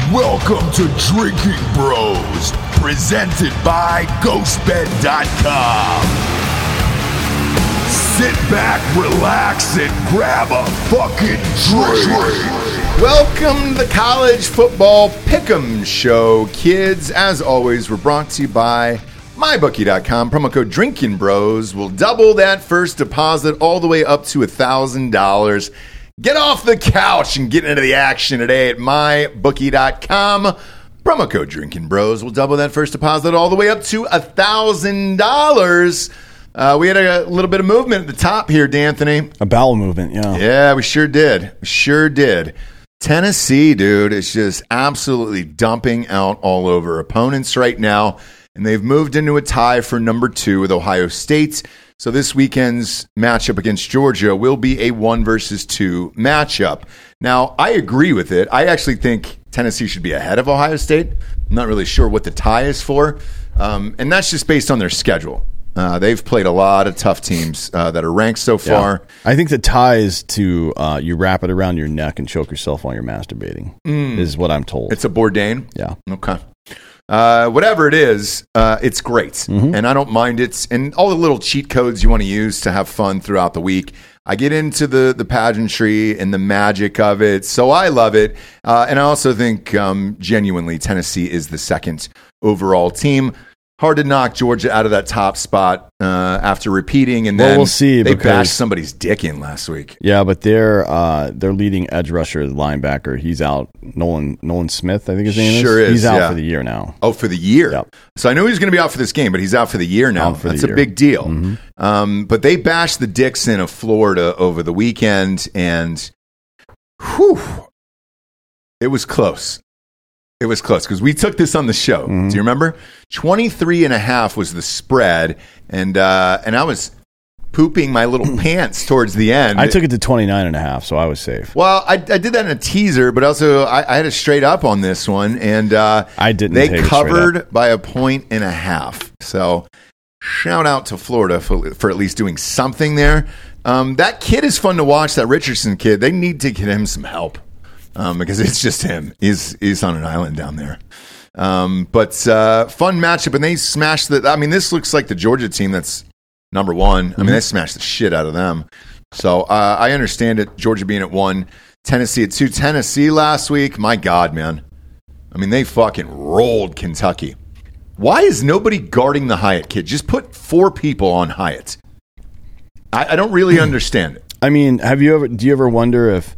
Welcome to Drinking Bros, presented by GhostBed.com. Sit back, relax, and grab a fucking drink. Welcome to the College Football Pick'em Show, kids. As always, we're brought to you by MyBookie.com. Promo code Drinking Bros will double that first deposit all the way up to $1,000. Get off the couch and get into the action today at MyBookie.com. Promo code Drinking Bros will double that first deposit all the way up to $1,000. We had a little bit of movement at the top here, D'Anthony. A bowel movement, yeah. Yeah, we sure did. Tennessee, dude, is just absolutely dumping out all over opponents right now, and they've moved into a tie for number 2 with Ohio State. So this weekend's matchup against Georgia will be a 1-2 matchup. Now, I agree with it. I actually think Tennessee should be ahead of Ohio State. I'm not really sure what the tie is for, and that's just based on their schedule. They've played a lot of tough teams that are ranked so far. I think the tie is to you wrap it around your neck and choke yourself while you're masturbating, is what I'm told. It's a Bourdain? Yeah. Okay. Whatever it is, it's great. And I don't mind it. And all the little cheat codes you want to use to have fun throughout the week. I get into the pageantry and the magic of it, so I love it. And I also think genuinely Tennessee is the second overall team. Hard to knock Georgia out of that top spot after repeating, and then we'll see, they bashed somebody's dick in last week. Yeah, but their leading edge rusher, the linebacker, he's out. Nolan Smith, I think his name is. He's out for the year now. Oh, for the year? Yep. So I knew he was going to be out for this game, but he's out for the year now. That's a big deal. But they bashed the dicks in of Florida over the weekend, and it was close. It was close because we took this on the show. Do you remember? 23.5 was the spread, and I was pooping my little pants towards the end. I took it to 29.5, so I was safe. Well, I did that in a teaser, but also I had a straight up on this one, and I didn't. They covered by 1.5. So shout out to Florida for at least doing something there. That kid is fun to watch. That Richardson kid. They need to get him some help. Because it's just him. He's on an island down there. But fun matchup, and they smashed this looks like the Georgia team that's number 1. I mean, they smashed the shit out of them. So I understand it, Georgia being at 1, Tennessee at 2. Tennessee last week, my God, man. I mean, they fucking rolled Kentucky. Why is nobody guarding the Hyatt kid? Just put 4 people on Hyatt. I don't really understand it. I mean, do you ever wonder if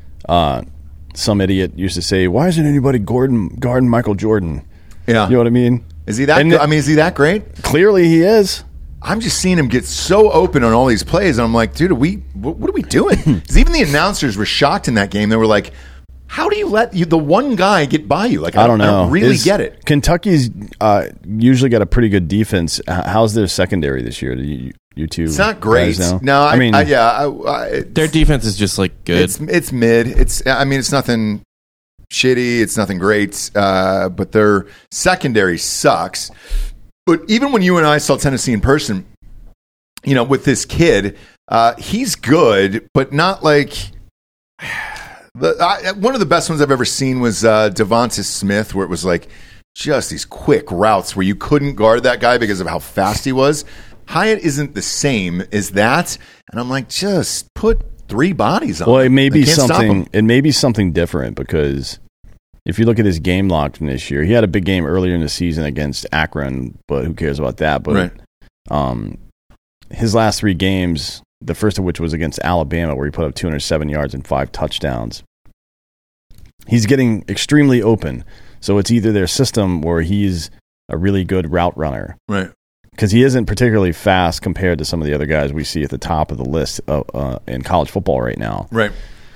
some idiot used to say, "Why isn't anybody guarding Michael Jordan?" Yeah, you know what I mean. Is he that? Is he that great? Clearly, he is. I'm just seeing him get so open on all these plays, and I'm like, dude, what are we doing? Because even the announcers were shocked in that game. They were like, "How do you let the one guy get by you?" Like, I don't know. I don't really get it. Kentucky's usually got a pretty good defense. How's their secondary this year? You two? It's not great. No, their defense is just like good. It's mid. It's nothing shitty. It's nothing great. But their secondary sucks. But even when you and I saw Tennessee in person, with this kid, he's good, but not like. One of the best ones I've ever seen was Devonta Smith, where it was like just these quick routes where you couldn't guard that guy because of how fast he was. Hyatt isn't the same as that, and I'm like, just put 3 bodies on. Well, it may be something. It may be something different because if you look at his game log from this year, he had a big game earlier in the season against Akron, but who cares about that? But his last 3 games, the first of which was against Alabama, where he put up 207 yards and 5 touchdowns. He's getting extremely open, so it's either their system or he's a really good route runner, right? Because he isn't particularly fast compared to some of the other guys we see at the top of the list in college football right now. Right.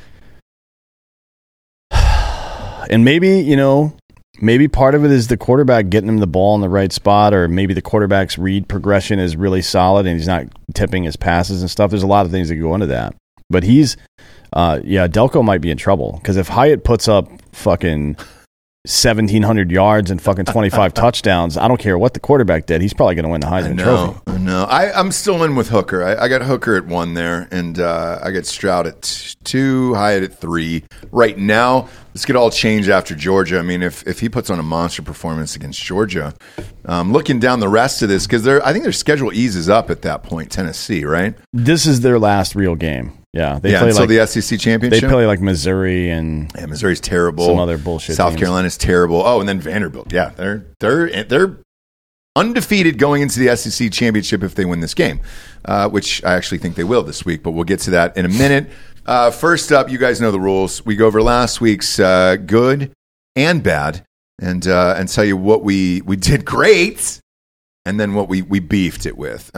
And maybe part of it is the quarterback getting him the ball in the right spot, or maybe the quarterback's read progression is really solid and he's not tipping his passes and stuff. There's a lot of things that go into that. But Delco might be in trouble because if Hyatt puts up fucking 1,700 yards and fucking 25 touchdowns. I don't care what the quarterback did. He's probably going to win the Heisman Trophy. I know. I'm still in with Hooker. I got Hooker at 1 there, and I got Stroud at 2, Hyatt at 3. Right now, this could all change after Georgia. I mean, if he puts on a monster performance against Georgia, looking down the rest of this, because I think their schedule eases up at that point, Tennessee, right? This is their last real game. Yeah, they play the SEC championship. They play like Missouri and Missouri's terrible. Some other bullshit. South teams. Carolina's terrible. Oh, and then Vanderbilt. Yeah, they're undefeated going into the SEC championship if they win this game, which I actually think they will this week. But we'll get to that in a minute. First up, you guys know the rules. We go over last week's good and bad, and tell you what we did great, and then what we beefed it with.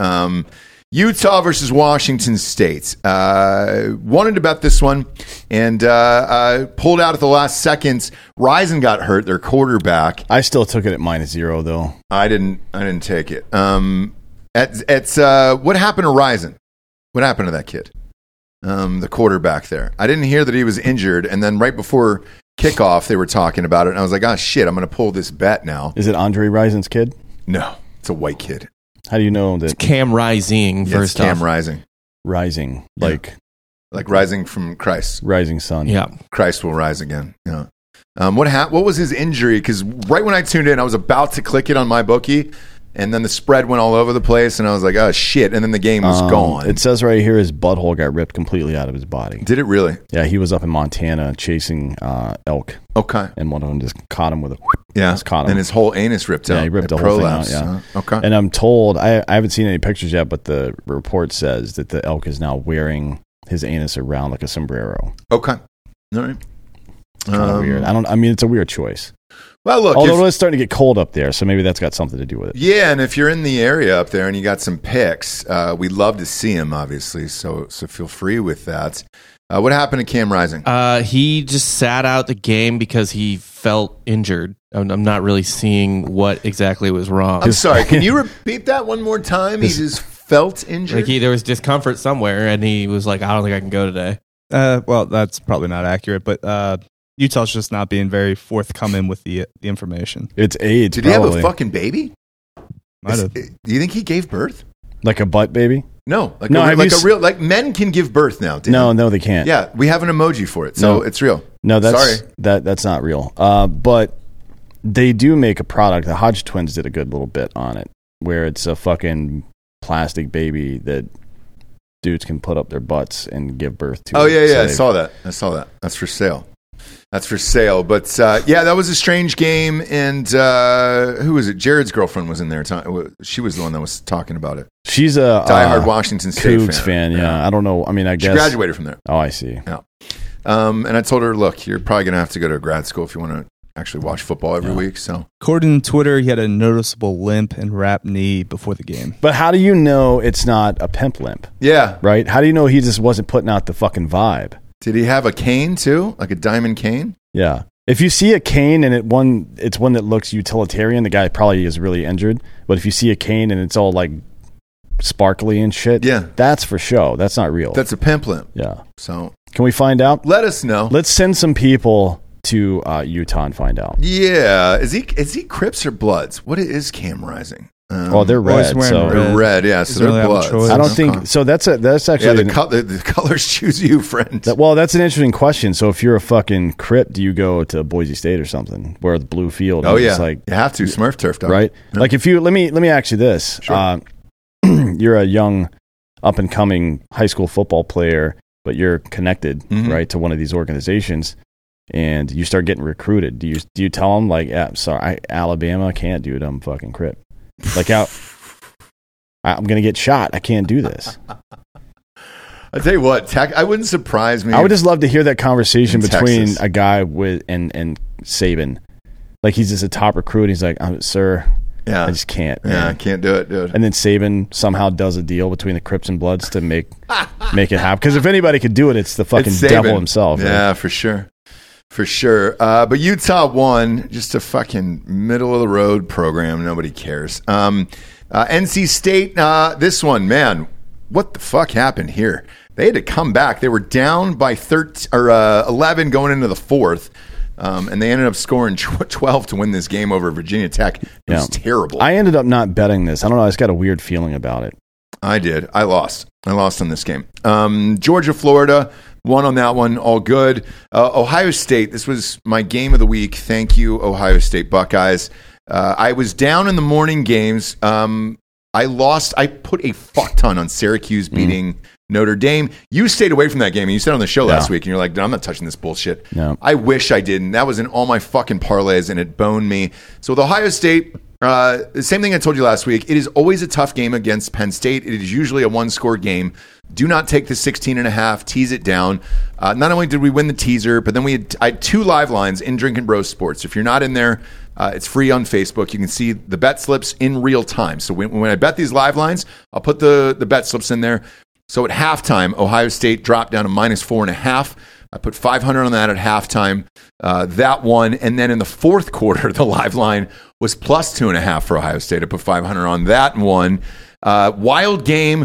Utah versus Washington State. Wanted to bet this one and pulled out at the last second. Rison got hurt, their quarterback. I still took it at -0 though. I didn't take it. What happened to Rison? What happened to that kid? The quarterback there. I didn't hear that he was injured, and then right before kickoff they were talking about it, and I was like, oh shit, I'm going to pull this bet now. Is it Andre Rison's kid? No, it's a white kid. How do you know that? It's Cam Rising. First off. Cam Rising. Rising. Like rising from Christ. Rising sun. Yeah. Christ will rise again. Yeah. What was his injury? Because right when I tuned in, I was about to click it on my bookie, and then the spread went all over the place, and I was like, oh, shit. And then the game was gone. It says right here his butthole got ripped completely out of his body. Did it really? Yeah, he was up in Montana chasing elk. Okay. And one of them just caught him with a... Yeah, just caught him. And his whole anus ripped out. Yeah, he ripped the whole thing out, yeah. Okay. And I'm told, I haven't seen any pictures yet, but the report says that the elk is now wearing his anus around like a sombrero. Okay. All right. Kind of weird. I mean, it's a weird choice. Well, look. Although it's starting to get cold up there, so maybe that's got something to do with it. Yeah, and if you're in the area up there and you got some pics, we'd love to see him, obviously, so feel free with that. What happened to Cam Rising? He just sat out the game because he felt injured. I'm not really seeing what exactly was wrong. I'm sorry, can you repeat that one more time? He just felt injured? Like there was discomfort somewhere, and he was like, I don't think I can go today. Well, that's probably not accurate, but Utah's just not being very forthcoming with the information. It's AIDS. Did probably. he have a fucking baby? Might have. Do you think he gave birth? Like a butt baby? No, like men can give birth now. Dan. No, they can't. Yeah, we have an emoji for it, so it's real. No, sorry, that's not real. But they do make a product. The Hodge twins did a good little bit on it, where it's a fucking plastic baby that dudes can put up their butts and give birth to. Oh yeah, I saw that. That's for sale. But that was a strange game. And who was it? Jared's girlfriend was in there. She was the one that was talking about it. She's a diehard Washington State Cougs fan. Yeah, I don't know. I mean, I guess she graduated from there. Oh, I see. Yeah. And I told her, look, you're probably going to have to go to grad school if you want to actually watch football every week. So, according to Twitter, he had a noticeable limp and wrapped knee before the game. But how do you know it's not a pimp limp? Yeah. Right? How do you know he just wasn't putting out the fucking vibe? Did he have a cane too? Like a diamond cane? Yeah. If you see a cane and it's one that looks utilitarian, the guy probably is really injured. But if you see a cane and it's all like sparkly and shit, that's for show. That's not real. That's a pimp limp. Yeah. So can we find out? Let us know. Let's send some people to Utah and find out. Yeah. Is he Crips or Bloods? What is Cam Rising? They're red. They're red, yeah. So they're Bloods. I don't think so. That's actually the colors choose you, friend. That's an interesting question. So if you're a fucking Crip, do you go to Boise State or something where the blue field? Oh yeah, like you have to Smurf turf, dog. Right? Yeah. Like if you let me ask you this: sure. You're a young, up and coming high school football player, but you're connected, right, to one of these organizations. And you start getting recruited. Do you tell them like, yeah, sorry, Alabama can't do it. I'm fucking Crip. Like I'm gonna get shot. I can't do this. I'll tell you what, I wouldn't surprise me. I would just love to hear that conversation between a guy with and Saban. Like he's just a top recruit. He's like, sir, I just can't. Yeah, I can't do it, dude. And then Saban somehow does a deal between the Crips and Bloods to make it happen. Because if anybody could do it, it's the fucking devil himself. Yeah, right? for sure. For sure. But Utah won. Just a fucking middle-of-the-road program. Nobody cares. NC State, this one, man, what the fuck happened here? They had to come back. They were down by 11 going into the fourth. And they ended up scoring 12 to win this game over Virginia Tech. It was terrible. I ended up not betting this. I don't know. I just got a weird feeling about it. I did. I lost on this game. Georgia, Florida, won on that one. All good. Ohio State. This was my game of the week. Thank you, Ohio State Buckeyes. I was down in the morning games. I lost. I put a fuck ton on Syracuse beating Notre Dame. You stayed away from that game, and you said on the show last week, and you're like, I'm not touching this bullshit. No. I wish I didn't. That was in all my fucking parlays, and it boned me. So with Ohio State, the same thing I told you last week. It is always a tough game against Penn State. It is usually a one-score game. Do not take the 16.5. Tease it down. Not only did we win the teaser, but then I had 2 live lines in Drinking Bros Sports. If you're not in there, it's free on Facebook. You can see the bet slips in real time. So when I bet these live lines, I'll put the bet slips in there. So at halftime, Ohio State dropped down to -4.5. I put 500 on that at halftime. That one. And then in the fourth quarter, the live line was +2.5 for Ohio State. I put 500 on that one. Wild game.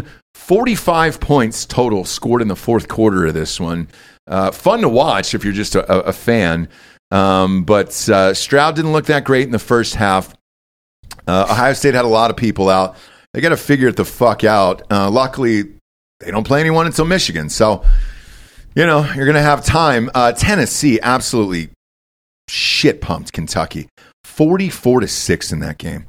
45 points total scored in the fourth quarter of this one. Fun to watch if you're just a fan. But Stroud didn't look that great in the first half. Ohio State had a lot of people out. They got to figure it the fuck out. Luckily, they don't play anyone until Michigan. So, you're going to have time. Tennessee absolutely shit-pumped Kentucky. 44-6 in that game.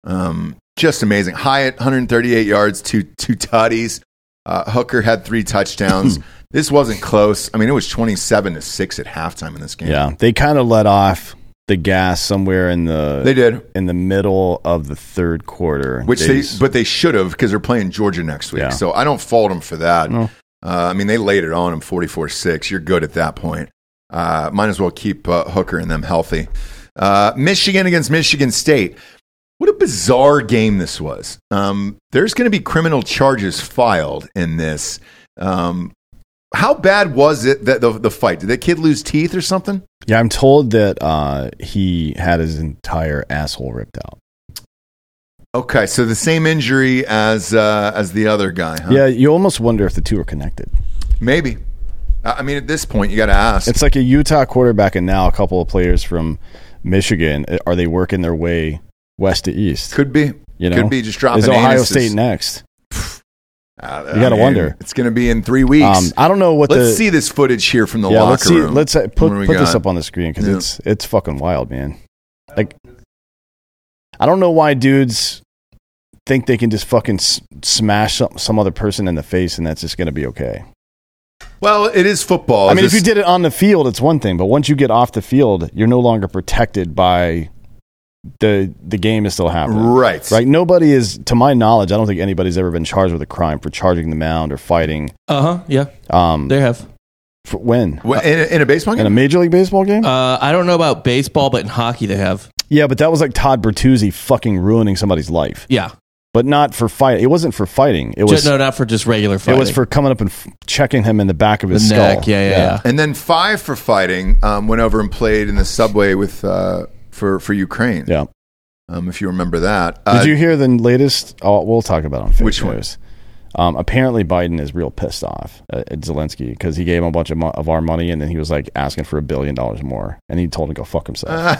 Just amazing. Hyatt, 138 yards, two tutties. Hooker had 3 touchdowns. This wasn't close. I mean, it was 27-6 at halftime in this game. Yeah, they kind of let off the gas somewhere in the middle of the third quarter, but they should have, because they're playing Georgia next week. Yeah. So I don't fault them for that. No. I mean, they laid it on them 44-6. You're good at that point. Might as well keep Hooker and them healthy. Michigan against Michigan State. What a bizarre game this was. There's going to be criminal charges filed in this. How bad was it, that the fight? Did that kid lose teeth or something? Yeah, I'm told that he had his entire asshole ripped out. Okay, so the same injury as the other guy, huh? Yeah, you almost wonder if the two are connected. Maybe. I mean, at this point, you got to ask. It's like a Utah quarterback and now a couple of players from Michigan. Are they working their way west to east? Could be. Could be just dropping. Is Ohio anuses. State next? You got to wonder. It's going to be in 3 weeks. I don't know what. Let's see this footage here from the locker room. Let's put this up on the screen, because it's fucking wild, man. Like, I don't know why dudes think they can just fucking smash some other person in the face and that's just going to be okay. Well, it is football. I mean, if you did it on the field, it's one thing, but once you get off the field, you're no longer protected by the game is still happening. Right. Nobody is, to my knowledge, I don't think anybody's ever been charged with a crime for charging the mound or fighting. Yeah. They have. When? In a baseball game? In a Major League Baseball game? I don't know about baseball, but in hockey they have. Yeah, but that was like Todd Bertuzzi fucking ruining somebody's life. Yeah. But not for fighting. It wasn't for fighting. It was not for just regular fighting. It was for coming up and checking him in the back of his skull. Neck. Yeah. And then 5 for fighting. Went over and played in the subway with for Ukraine. Yeah. If you remember that. Did you hear the latest? Oh, we'll talk about it on Facebook. Which one? Apparently, Biden is real pissed off at Zelensky because he gave him a bunch of our money, and then he was like asking for $1 billion more, and he told him to go fuck himself.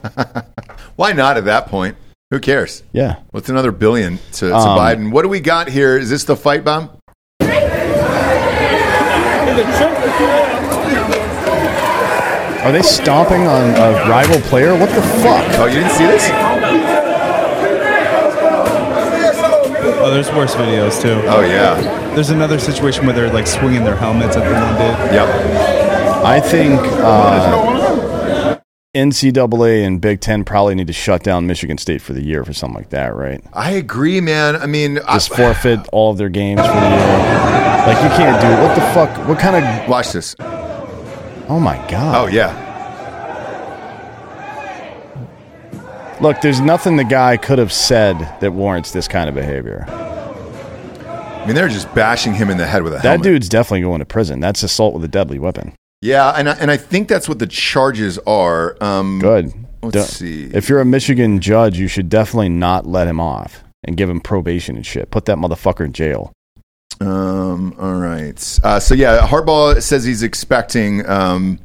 Why not at that point? Who cares? Yeah. What's another $1 billion to Biden? What do we got here? Is this the fight bomb? Are they stomping on a rival player? What the fuck? Oh, you didn't see this? Oh, there's worse videos too. Oh, yeah. There's another situation where they're like swinging their helmets at the one dude. Yep. I think NCAA and Big Ten probably need to shut down Michigan State for the year for something like that, right? I agree, man. I mean, just forfeit all of their games for the year. Like, you can't do it. What the fuck? What kind of... Watch this. Oh, my God. Oh, yeah. Look, there's nothing the guy could have said that warrants this kind of behavior. I mean, they're just bashing him in the head with a That helmet. dude's definitely going to prison. That's assault with a deadly weapon. Yeah, and I think that's what the charges are. Good. Let's see. If you're a Michigan judge, you should definitely not let him off and give him probation and shit. Put that motherfucker in jail. All right. So, yeah, Harbaugh says he's expecting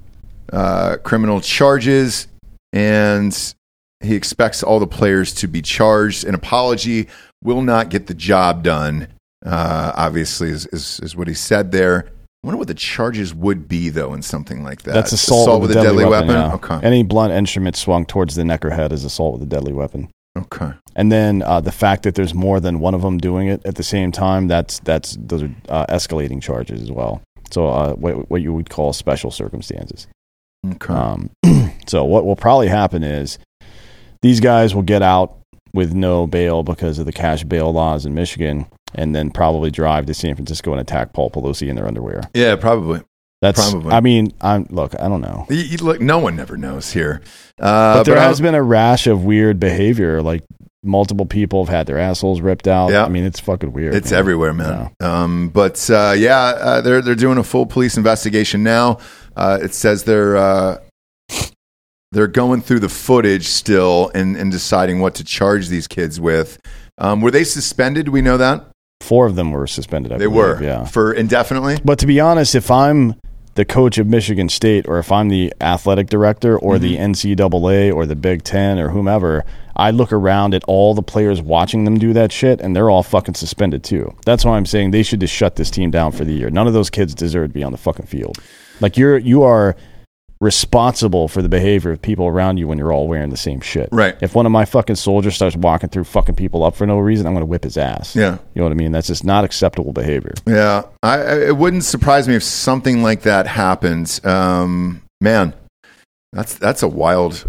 criminal charges, and he expects all the players to be charged. An apology will not get the job done, obviously, is what he said there. I wonder what the charges would be, though, in something like that. That's assault with a deadly weapon. Yeah. Okay. Any blunt instrument swung towards the neck or head is assault with a deadly weapon. Okay. And then the fact that there's more than one of them doing it at the same time, those are escalating charges as well. So what you would call special circumstances. Okay. So what will probably happen is these guys will get out with no bail because of the cash bail laws in Michigan, and then probably drive to San Francisco and attack Paul Pelosi in their underwear. Yeah, probably. Probably. I mean, I don't know. Look, no one never knows here. But there has been a rash of weird behavior. Like multiple people have had their assholes ripped out. Yeah. I mean, it's fucking weird. It's everywhere, man. Yeah. They're doing a full police investigation now. It says they're going through the footage still and deciding what to charge these kids with. Were they suspended? Do we know that? 4 of them were suspended. I They believe, were, yeah, for indefinitely. But to be honest, if I'm the coach of Michigan State, or if I'm the athletic director, or the NCAA, or the Big Ten, or whomever, I look around at all the players watching them do that shit, and they're all fucking suspended too. That's why I'm saying they should just shut this team down for the year. None of those kids deserve to be on the fucking field. Like you are responsible for the behavior of people around you when you're all wearing the same shit. Right. If one of my fucking soldiers starts walking through fucking people up for no reason, I'm going to whip his ass. Yeah. You know what I mean? That's just not acceptable behavior. Yeah. It wouldn't surprise me if something like that happened. Man, that's a wild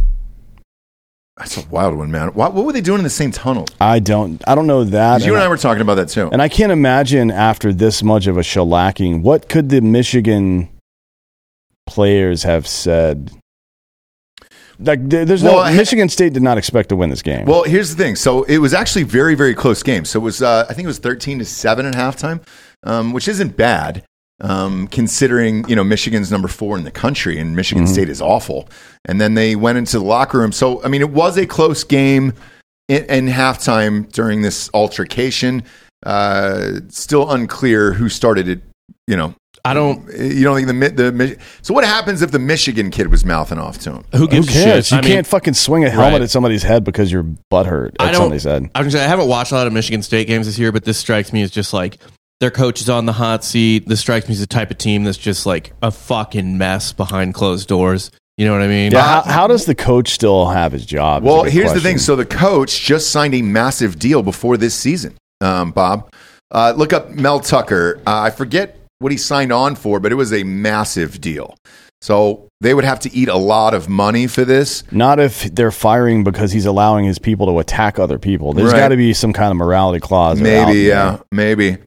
one, man. What were they doing in the same tunnel? I don't know that. You and I were talking about that too. And I can't imagine after this much of a shellacking, what could the Michigan players have said? Like, Michigan State did not expect to win this game. Well, here's the thing. So it was actually very, very close game. So it was, I think it was 13-7 at halftime, which isn't bad, considering Michigan's number 4 in the country and Michigan State is awful. And then they went into the locker room. So I mean, it was a close game in halftime during this altercation. Still unclear who started it. You don't think so what happens if the Michigan kid was mouthing off to him? Who gives a cares? shit? You can't fucking swing a helmet at somebody's head because your butt hurt. That's what they said. I haven't watched a lot of Michigan State games this year, but this strikes me as just like their coach is on the hot seat. This strikes me as the type of team that's just like a fucking mess behind closed doors. You know what I mean? Yeah, how does the coach still have his job? Well, here's the thing. So the coach just signed a massive deal before this season, Bob. Look up Mel Tucker. I forget what he signed on for, but it was a massive deal. So they would have to eat a lot of money for this. Not if they're firing because he's allowing his people to attack other people. There's got to be some kind of morality clause. Maybe, yeah, maybe.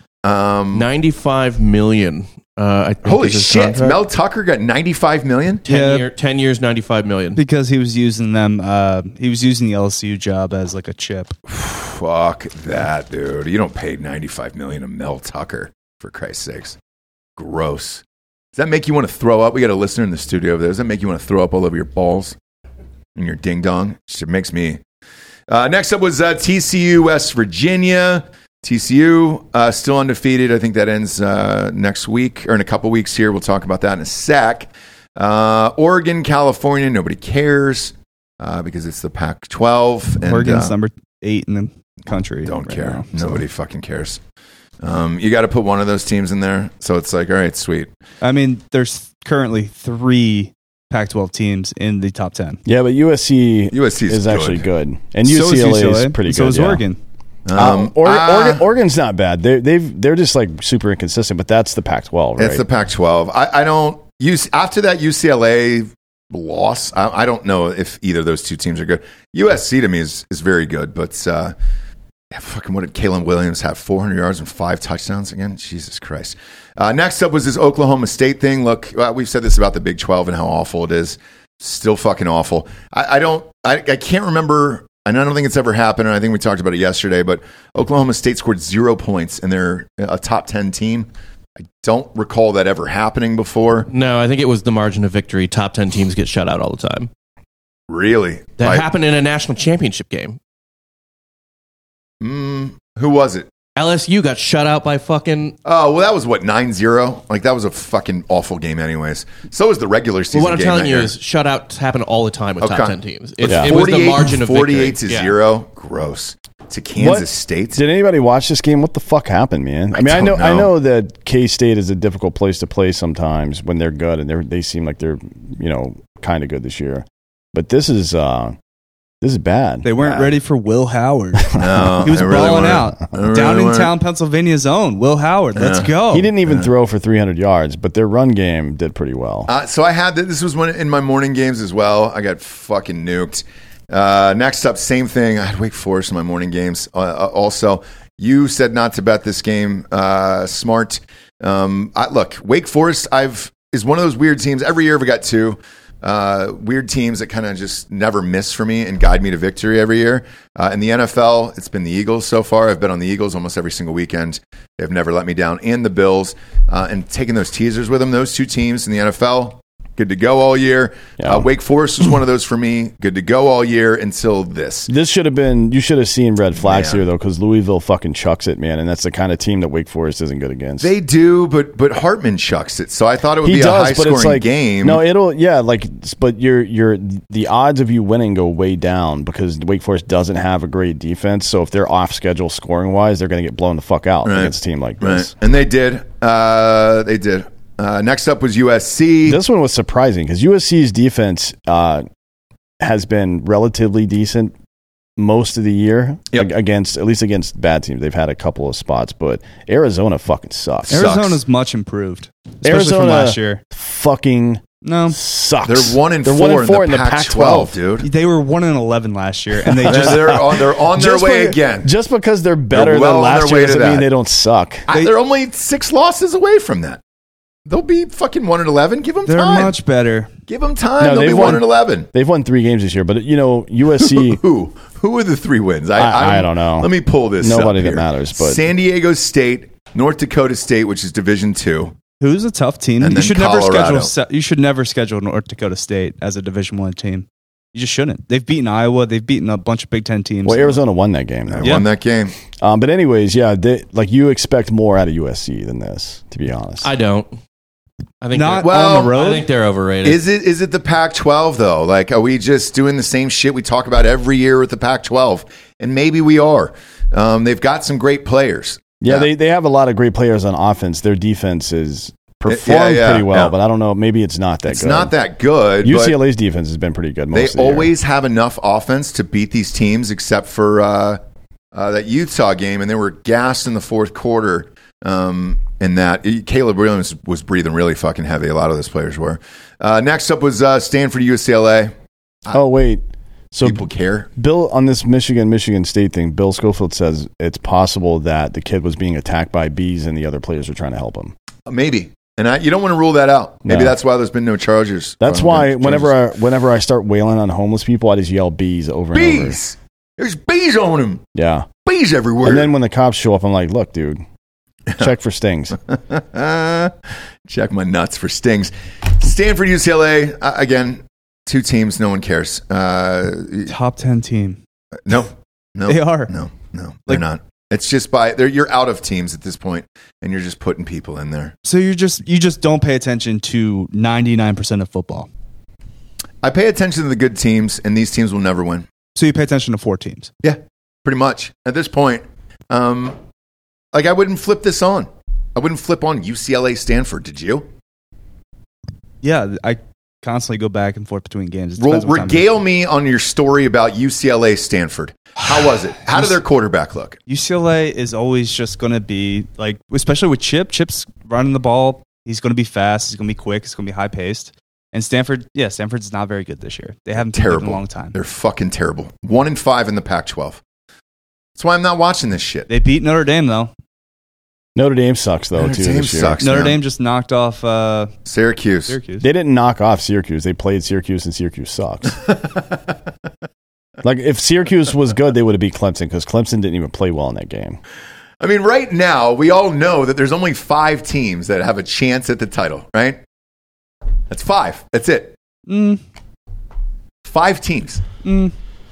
$95 million. I think holy shit! contract. Mel Tucker got $95 million. 10 years, $95 million. Because he was using them. He was using the LSU job as like a chip. Fuck that, dude! You don't pay $95 million to Mel Tucker, for Christ's sakes. Gross. Does that make you want to throw up? We got a listener in the studio over there. Does that make you want to throw up all over your balls and your ding dong? It makes me. Next up was TCU, West Virginia. TCU still undefeated. I think that ends next week or in a couple weeks here. We'll talk about that in a sec. Oregon, California, nobody cares because it's the Pac-12. And, Oregon's number 8 in the country. Don't right care. now, Nobody fucking cares. You got to put one of those teams in there. So it's like, all right, sweet. I mean, there's currently 3 Pac-12 teams in the top 10. Yeah, but USC is actually good. And So is UCLA is pretty good. So is Oregon. Oregon's not bad. They're just like super inconsistent, but that's the Pac-12, right? It's the Pac-12. I don't use after that UCLA loss. I don't know if either of those two teams are good. USC to me is very good, but fucking what did Kalen Williams have? 400 yards and 5 touchdowns again? Jesus Christ. Next up was this Oklahoma State thing. Look, we've said this about the Big 12 and how awful it is. Still fucking awful. I can't remember. And I don't think it's ever happened, and I think we talked about it yesterday, but Oklahoma State scored 0 points, and they're a top 10 team. I don't recall that ever happening before. No, I think it was the margin of victory. Top 10 teams get shut out all the time. Really? That happened in a national championship game. Who was it? LSU got shut out by fucking. Oh, well, that was what, 9-0? Like, that was a fucking awful game anyways. So was the regular season Well, what I'm game telling that you year. is shutouts happen all the time with top 10 teams. It was 48 the margin of 48 victory. to Yeah. 0. Gross. To Kansas What? State. Did anybody watch this game? What the fuck happened, man? I mean, I don't know know. that K-State is a difficult place to play sometimes when they're good, and they seem like they're kind of good this year. But this is bad. They weren't ready for Will Howard. No, He was they really balling weren't. out. They really Down in weren't. town, Pennsylvania's own. Will Howard. Let's go. He didn't even throw for 300 yards, but their run game did pretty well. So I had this was one in my morning games as well. I got fucking nuked. Next up, same thing. I had Wake Forest in my morning games. Also, you said not to bet this game. Smart. Look, Wake Forest is one of those weird teams. Every year we got two weird teams that kind of just never miss for me and guide me to victory every year. In the NFL, it's been the Eagles so far. I've bet on the Eagles almost every single weekend. They've never let me down. And the Bills. And taking those teasers with them, those two teams in the NFL, good to go all year. Yeah. Wake Forest was one of those for me. Good to go all year until this. This should have been, you should have seen red flags Man. here, though, because Louisville fucking chucks it, man. And that's the kind of team that Wake Forest isn't good against. They do, but Hartman chucks it. So I thought it would He be a does, but high-scoring it's like game. No, but the odds of you winning go way down because Wake Forest doesn't have a great defense. So if they're off schedule scoring wise, they're going to get blown the fuck out against a team like this. And they did. They did. Next up was USC. This one was surprising because USC's defense has been relatively decent most of the year against bad teams. They've had a couple of spots, but Arizona fucking sucks. Arizona's much improved, especially Arizona from last year. Fucking No, sucks. They're 1-4 in the Pac-12, dude. they were 1-11 last year, and they They're just they're on their way again. Just because they're better They're well than on their last way year to doesn't mean that. they don't suck. They're only 6 losses away from that. They'll be fucking 1-11. Give them they're time. much better. Give them time. No, They'll be they've won- 1-11. They've won 3 games this year, but USC. Who are the 3 wins? I don't know. Let me pull this. Nobody up that here. matters, but- San Diego State, North Dakota State, which is Division II. Who's a tough team? And You then should Colorado. you should never schedule North Dakota State as a Division I team. You just shouldn't. They've beaten Iowa. They've beaten a bunch of Big Ten teams. Well, Arizona won that game. Though. They won that game. But anyways, you expect more out of USC than this, to be honest. I don't. I think Not they're- on the road. I think they're overrated. Is it the Pac-12 though? Like, are we just doing the same shit we talk about every year with the Pac-12? And maybe we are. They've got some great players. They have a lot of great players on offense. Their defense is performed pretty well, but I don't know. Maybe it's not that good. It's not that good. but UCLA's defense has been pretty good most They of the year. always have enough offense to beat these teams, except for that Utah game, and they were gassed in the fourth quarter. In that, Caleb Williams was breathing really fucking heavy. A lot of those players were. Next up was Stanford UCLA. Oh wait, so People care. Bill on this Michigan State thing, Bill Schofield says it's possible that the kid was being attacked by bees and the other players were trying to help him. Maybe. And you don't want to rule that out. Maybe No. that's why there's been no charges. That's why whenever I start wailing on homeless people, I just yell bees over and over. Bees! There's bees on them. Yeah. Bees everywhere. And then when the cops show up, I'm like, look, dude, check for stings. Check my nuts for stings. Stanford, UCLA, again, 2 teams. No one cares. Top 10 team. No. They are. No, they're not. It's just you're out of teams at this point, and you're just putting people in there. So you just don't pay attention to 99% of football. I pay attention to the good teams, and these teams will never win. So you pay attention to 4 teams. Yeah, pretty much. At this point, I wouldn't flip this on. I wouldn't flip on UCLA Stanford. Did you? Yeah, I constantly go back and forth between games. It depends what time it is. Regale me on your story about UCLA Stanford. How was it? How did their quarterback look? UCLA is always just going to be like, especially with Chip's running the ball. He's going to be fast. He's going to be quick. He's going to be high paced. And Stanford's not very good this year. They haven't played in a long time. They're fucking terrible. 1-5 in the Pac-12. That's why I'm not watching this shit. They beat Notre Dame though. Notre Dame sucks though Notre too. Dame This year. sucks. Notre man. Dame just knocked off Syracuse. They didn't knock off Syracuse. They played Syracuse, and Syracuse sucks. Like if Syracuse was good, they would have beat Clemson because Clemson didn't even play well in that game. I mean, right now, we all know that there's only 5 teams that have a chance at the title, right? That's 5. That's it. 5 teams. And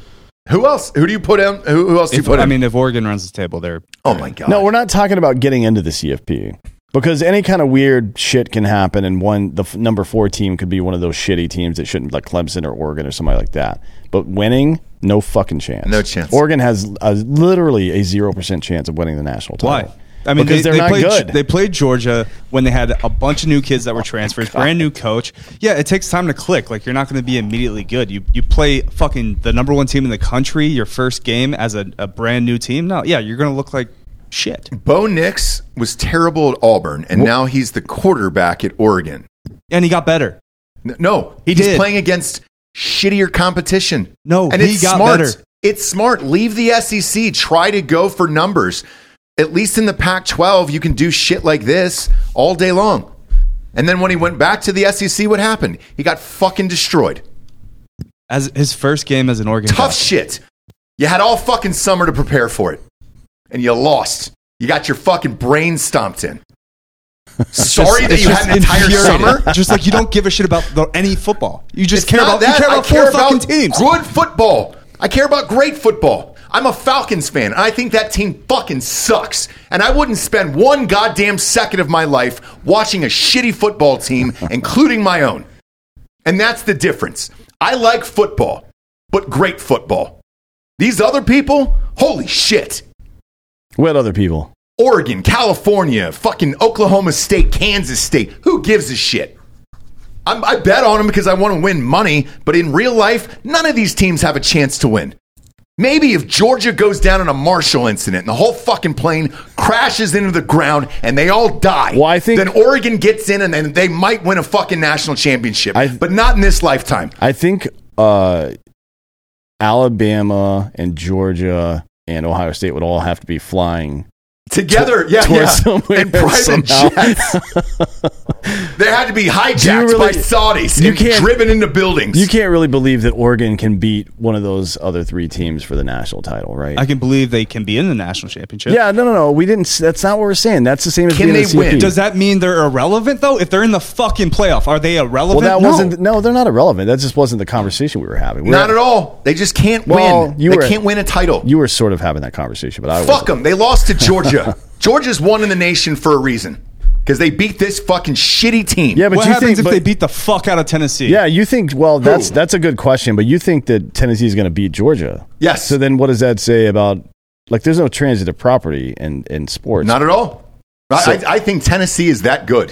Who else? Who do you put in? Who else do you put in? I mean, if Oregon runs the table, they're oh my God. No, we're not talking about getting into the CFP because any kind of weird shit can happen, and the number 4 team could be one of those shitty teams that shouldn't, like Clemson or Oregon or somebody like that. But winning, no fucking chance. No chance. Oregon has literally a 0% chance of winning the national title. Why? I mean, because they're not good. They played Georgia when they had a bunch of new kids that were transfers, brand new coach. Yeah, it takes time to click. Like, you're not going to be immediately good. You play fucking the number 1 team in the country your first game as a brand new team. No, yeah, you're going to look like shit. Bo Nix was terrible at Auburn, and now he's the quarterback at Oregon. And he got better. No, He he's did. playing against shittier competition. No, and he it's got smart. better. It's smart. Leave the SEC. Try to go for numbers. At least in the Pac-12, you can do shit like this all day long. And then when he went back to the SEC, what happened? He got fucking destroyed. As his first game as an Oregon Tough guy. shit. You had all fucking summer to prepare for it. And you lost. You got your fucking brain stomped in. Sorry that you had an entire summer. Just like you don't give a shit about any football. You just It's care not about you that. care I about care 4 about fucking teams. good football. I care about great football. I'm a Falcons fan, and I think that team fucking sucks. And I wouldn't spend one goddamn second of my life watching a shitty football team, including my own. And that's the difference. I like football, but great football. These other people, holy shit. What other people? Oregon, California, fucking Oklahoma State, Kansas State. Who gives a shit? I bet on them because I want to win money, but in real life, none of these teams have a chance to win. Maybe if Georgia goes down in a Marshall incident and the whole fucking plane crashes into the ground and they all die, well, I think, then Oregon gets in and then they might win a fucking national championship. But not in this lifetime. I think Alabama and Georgia and Ohio State would all have to be flying together, in private jets. They had to be hijacked by Saudis and driven into buildings. You can't really believe that Oregon can beat one of those other 3 teams for the national title, right? I can believe they can be in the national championship. Yeah, no. We didn't. That's not what we're saying. That's the same as Can being they in the CFP. win? Does that mean they're irrelevant though? If they're in the fucking playoff, are they irrelevant? Well, that wasn't. No, they're not irrelevant. That just wasn't the conversation we were having. Not at all. They just can't win. They can't win a title. You were sort of having that conversation, but I fuck them. They lost to Georgia. Georgia's won in the nation for a reason because they beat this fucking shitty team. Yeah, but what you happens think, if they beat the fuck out of Tennessee? Yeah, you think. Well, that's a good question, but you think that Tennessee is going to beat Georgia? Yes. So then, what does that say about? Like, there's no transitive property in sports. Not at all. I think Tennessee is that good.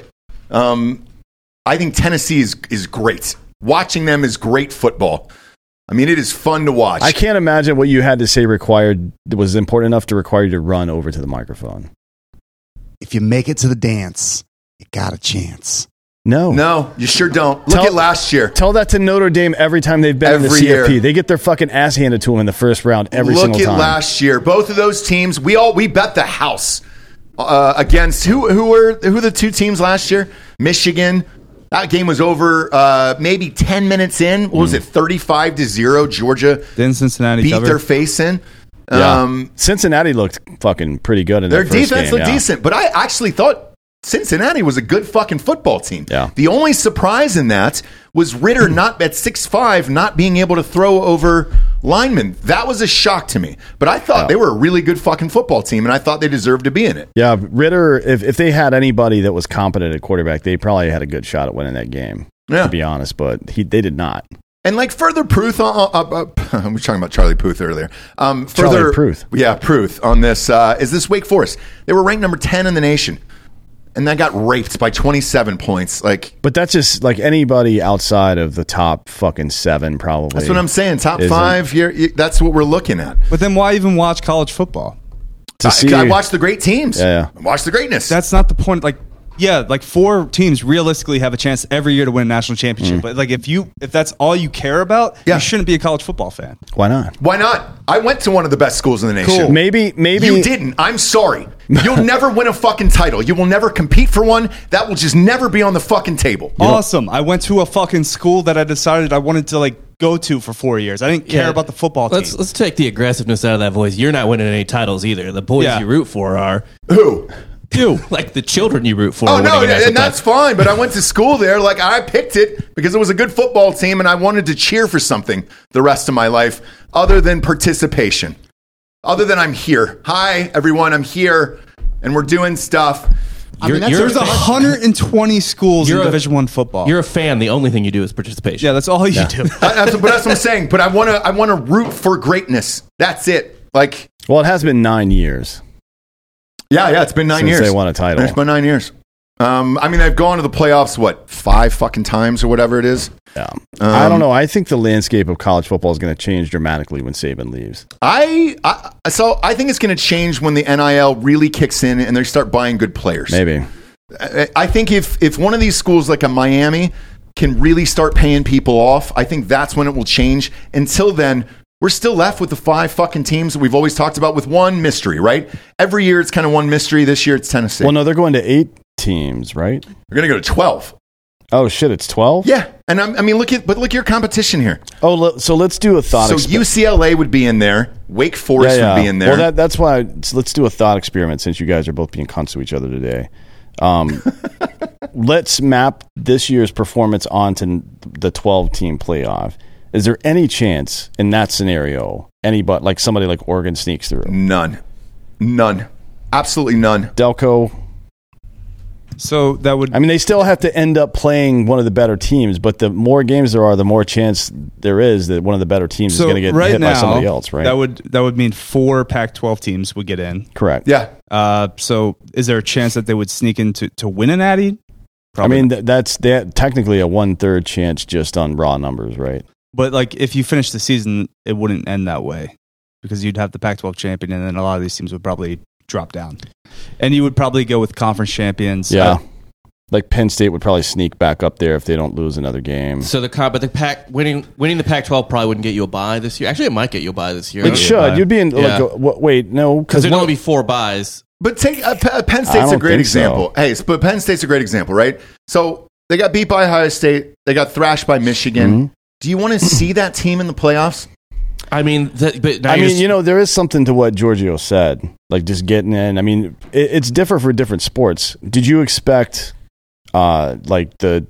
I think Tennessee is great. Watching them is great football. I mean, it is fun to watch. I can't imagine what you had to say was important enough to require you to run over to the microphone. If you make it to the dance, you got a chance. No, you sure don't. Look at last year. Tell that to Notre Dame every time they've been in the CFP. Year. They get their fucking ass handed to them in the first round every single time. Look at last year. Both of those teams, we bet the house against who were the 2 teams last year? Michigan. That game was over maybe 10 minutes in. What was it? 35-0. Georgia Didn't Cincinnati beat cover? their face in. Cincinnati looked fucking pretty good in their their first defense game, looked decent, but I actually thought Cincinnati was a good fucking football team. Yeah. The only surprise in that was Ritter not at 6'5", not being able to throw over linemen. That was a shock to me. But I thought they were a really good fucking football team, and I thought they deserved to be in it. Yeah, Ritter, if they had anybody that was competent at quarterback, they probably had a good shot at winning that game, to be honest, but they did not. And like further proof, we were talking about Charlie Puth earlier. Charlie Puth. Yeah, Puth on this. Is this Wake Forest? They were ranked number 10 in the nation. And that got raped by 27 points. But that's just like anybody outside of the top fucking 7, probably. That's what I'm saying. Top 5. That's what we're looking at. But then why even watch college football? I watch the great teams. Yeah. Watch the greatness. That's not the point. Like 4 teams realistically have a chance every year to win a national championship. But like if that's all you care about, you shouldn't be a college football fan. Why not? Why not? I went to one of the best schools in the nation. Cool. Maybe you didn't. I'm sorry. You'll never win a fucking title. You will never compete for one. That will just never be on the fucking table. Awesome. I went to a fucking school that I decided I wanted to go to for 4 years. I didn't care about the football team. Let's take the aggressiveness out of that voice. You're not winning any titles either. The boys you root for are who? You. Like the children you root for. Oh are no, winning a national and that's title. fine. But I went to school there. Like I picked it because it was a good football team, and I wanted to cheer for something the rest of my life other than participation. Other than I'm here. Hi, everyone. I'm here, and we're doing stuff. There's 120 schools in Division I football. You're a fan. The only thing you do is participation. Yeah, that's all you do. But that's what I'm saying. But I want to root for greatness. That's it. Like, Well, it has been 9 years yeah, it's been 9 since years. they won a title. It's been 9 years. I mean, they've gone to the playoffs, 5 fucking times or whatever it is. Yeah. I don't know. I think the landscape of college football is going to change dramatically when Saban leaves. So I think it's going to change when the NIL really kicks in and they start buying good players. Maybe. I think if one of these schools like a Miami can really start paying people off, I think that's when it will change. Until then, we're still left with the 5 fucking teams that we've always talked about with one mystery, right? Every year it's kind of one mystery. This year it's Tennessee. Well, no, they're going to 8 teams, right? We're going to go to 12. Oh shit, it's 12. Yeah, and I mean, look at your competition here. Oh, so let's do a thought. So UCLA would be in there. Wake Forest would be in there. Well, that's why. Let's do a thought experiment since you guys are both being cunts to each other today. Let's map this year's performance onto the 12-team playoff. Is there any chance in that scenario, like somebody like Oregon sneaks through? None, absolutely none. Delco. So that would. I mean, they still have to end up playing one of the better teams, but the more games there are, the more chance there is that one of the better teams is going to get hit by somebody else, right? That would mean 4 Pac-12 teams would get in. Correct. Yeah. So is there a chance that they would sneak in to win an Natty? Probably. I mean, that's technically a 1/3 chance just on raw numbers, right? But like, if you finish the season, it wouldn't end that way because you'd have the Pac-12 champion, and then a lot of these teams would probably drop down, and you would probably go with conference champions. Yeah, like Penn State would probably sneak back up there if they don't lose another game. So the Pac winning the Pac-12 probably wouldn't get you a bye this year. Actually, it might get you a bye this year. It should. You'd be in. Yeah. Wait, no, because there'd only be 4 byes. But take Penn State's a great example. So. Hey, but Penn State's a great example, right? So they got beat by Ohio State. They got thrashed by Michigan. Mm-hmm. Do you want to see that team in the playoffs? I mean, there is something to what Giorgio said, like just getting in. I mean, it's different for different sports. Did you expect, like the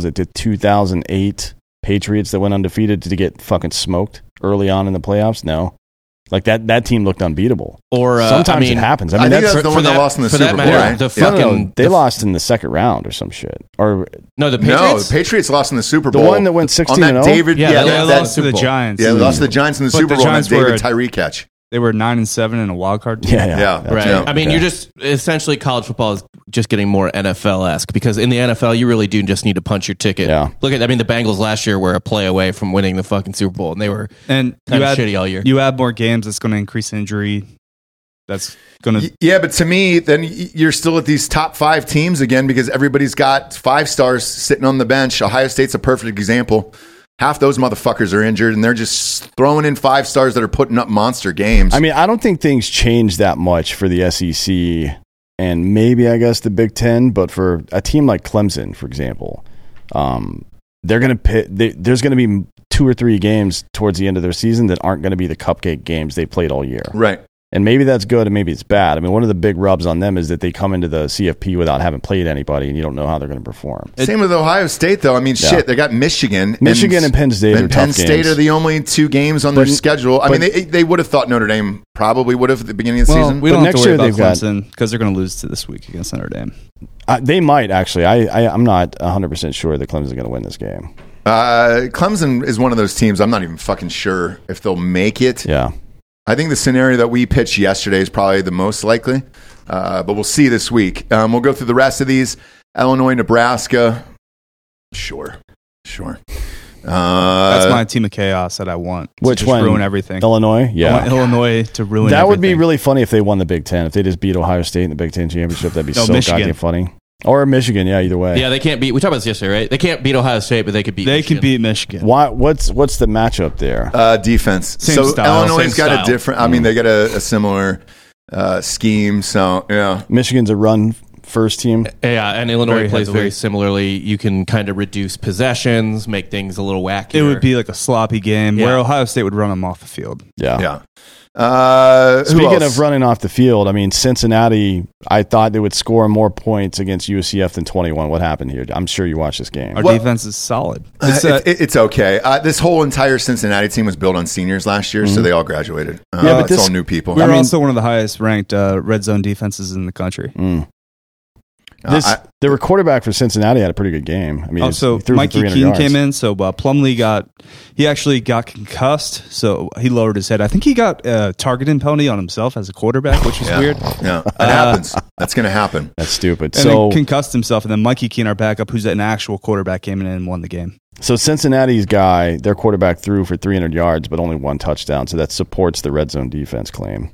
2008 Patriots that went undefeated to get fucking smoked early on in the playoffs? No. Like that team looked unbeatable. Or sometimes it happens. I mean, think that's the one that lost in the Super Bowl, right? They lost in the second round or some shit. Or the Patriots. The Patriots lost in the Super Bowl. The one that went 16-0. David, they lost to the Giants. Yeah, they lost to the Giants in the Super Bowl. And David Tyree catch. They were 9-7 in a wild card. Yeah. Right. Yeah. I mean, you're just essentially college football is just getting more NFL-esque because in the NFL you really do just need to punch your ticket. Yeah. Look at the Bengals last year were a play away from winning the fucking Super Bowl, and they were kind of shitty all year. You add more games, that's going to increase injury. That's going to but to me, then you're still at these top 5 teams again because everybody's got 5 stars sitting on the bench. Ohio State's a perfect example. Half those motherfuckers are injured, and they're just throwing in 5 stars that are putting up monster games. I mean, I don't think things change that much for the SEC and maybe, I guess, the Big Ten. But for a team like Clemson, for example, they're going to there's going to be 2 or 3 games towards the end of their season that aren't going to be the cupcake games they played all year. Right. And maybe that's good and maybe it's bad. I mean, one of the big rubs on them is that they come into the CFP without having played anybody, and you don't know how they're going to perform. Same with Ohio State, though. I mean, shit, they got Michigan. And Penn State are tough Penn State games. are the only 2 games on their schedule. I mean, they would have thought Notre Dame probably would have at the beginning of the season. We don't have next to worry year about they've Clemson because they're going to lose to this week against Notre Dame. They might, actually. I'm not 100% sure that Clemson's going to win this game. Clemson is one of those teams I'm not even fucking sure if they'll make it. Yeah. I think the scenario that we pitched yesterday is probably the most likely, but we'll see this week. We'll go through the rest of these. Illinois, Nebraska. Sure. That's my team of chaos that I want. Which just one? Ruin everything. Illinois? Yeah. I want Illinois to ruin that everything. would be really funny if they won the Big Ten. If they just beat Ohio State in the Big Ten championship, that'd be so Michigan. goddamn funny. Or Michigan, yeah, either way. Yeah, they can't beat. We talked about this yesterday, right? They can't beat Ohio State, but they could beat. They Michigan. can beat Michigan. What's the matchup there? Defense. Same style. Illinois Same got style. a different. I mean, they got a similar scheme. So yeah, Michigan's a run first team. Yeah, and Illinois Very plays heavily. very similarly. You can kind of reduce possessions, make things a little wacky. It would be like a sloppy game Yeah. where Ohio State would run them off the field. Yeah. yeah. Who Speaking else? of running off the field, I mean, Cincinnati, I thought they would score more points against UCF than 21. What happened here? I'm sure you watched this game. Our Well- defense is solid. It's okay. This whole entire Cincinnati team was built on seniors last year, so they all graduated. Yeah, but it's this- all new people. We're also one of the highest ranked red zone defenses in the country. The quarterback for Cincinnati had a pretty good game. I mean, Also, he threw for Mikey 300 Keene yards. came in, so Plumlee he actually got concussed, so he lowered his head. I think he got a targeting penalty on himself as a quarterback, which was Yeah. weird. Yeah, it happens. That's going to happen. That's stupid. And So, then concussed himself, and then Mikey Keene, our backup, who's an actual quarterback, came in and won the game. so Cincinnati's guy, their quarterback threw for 300 yards, but only 1 touchdown. So that supports the red zone defense claim.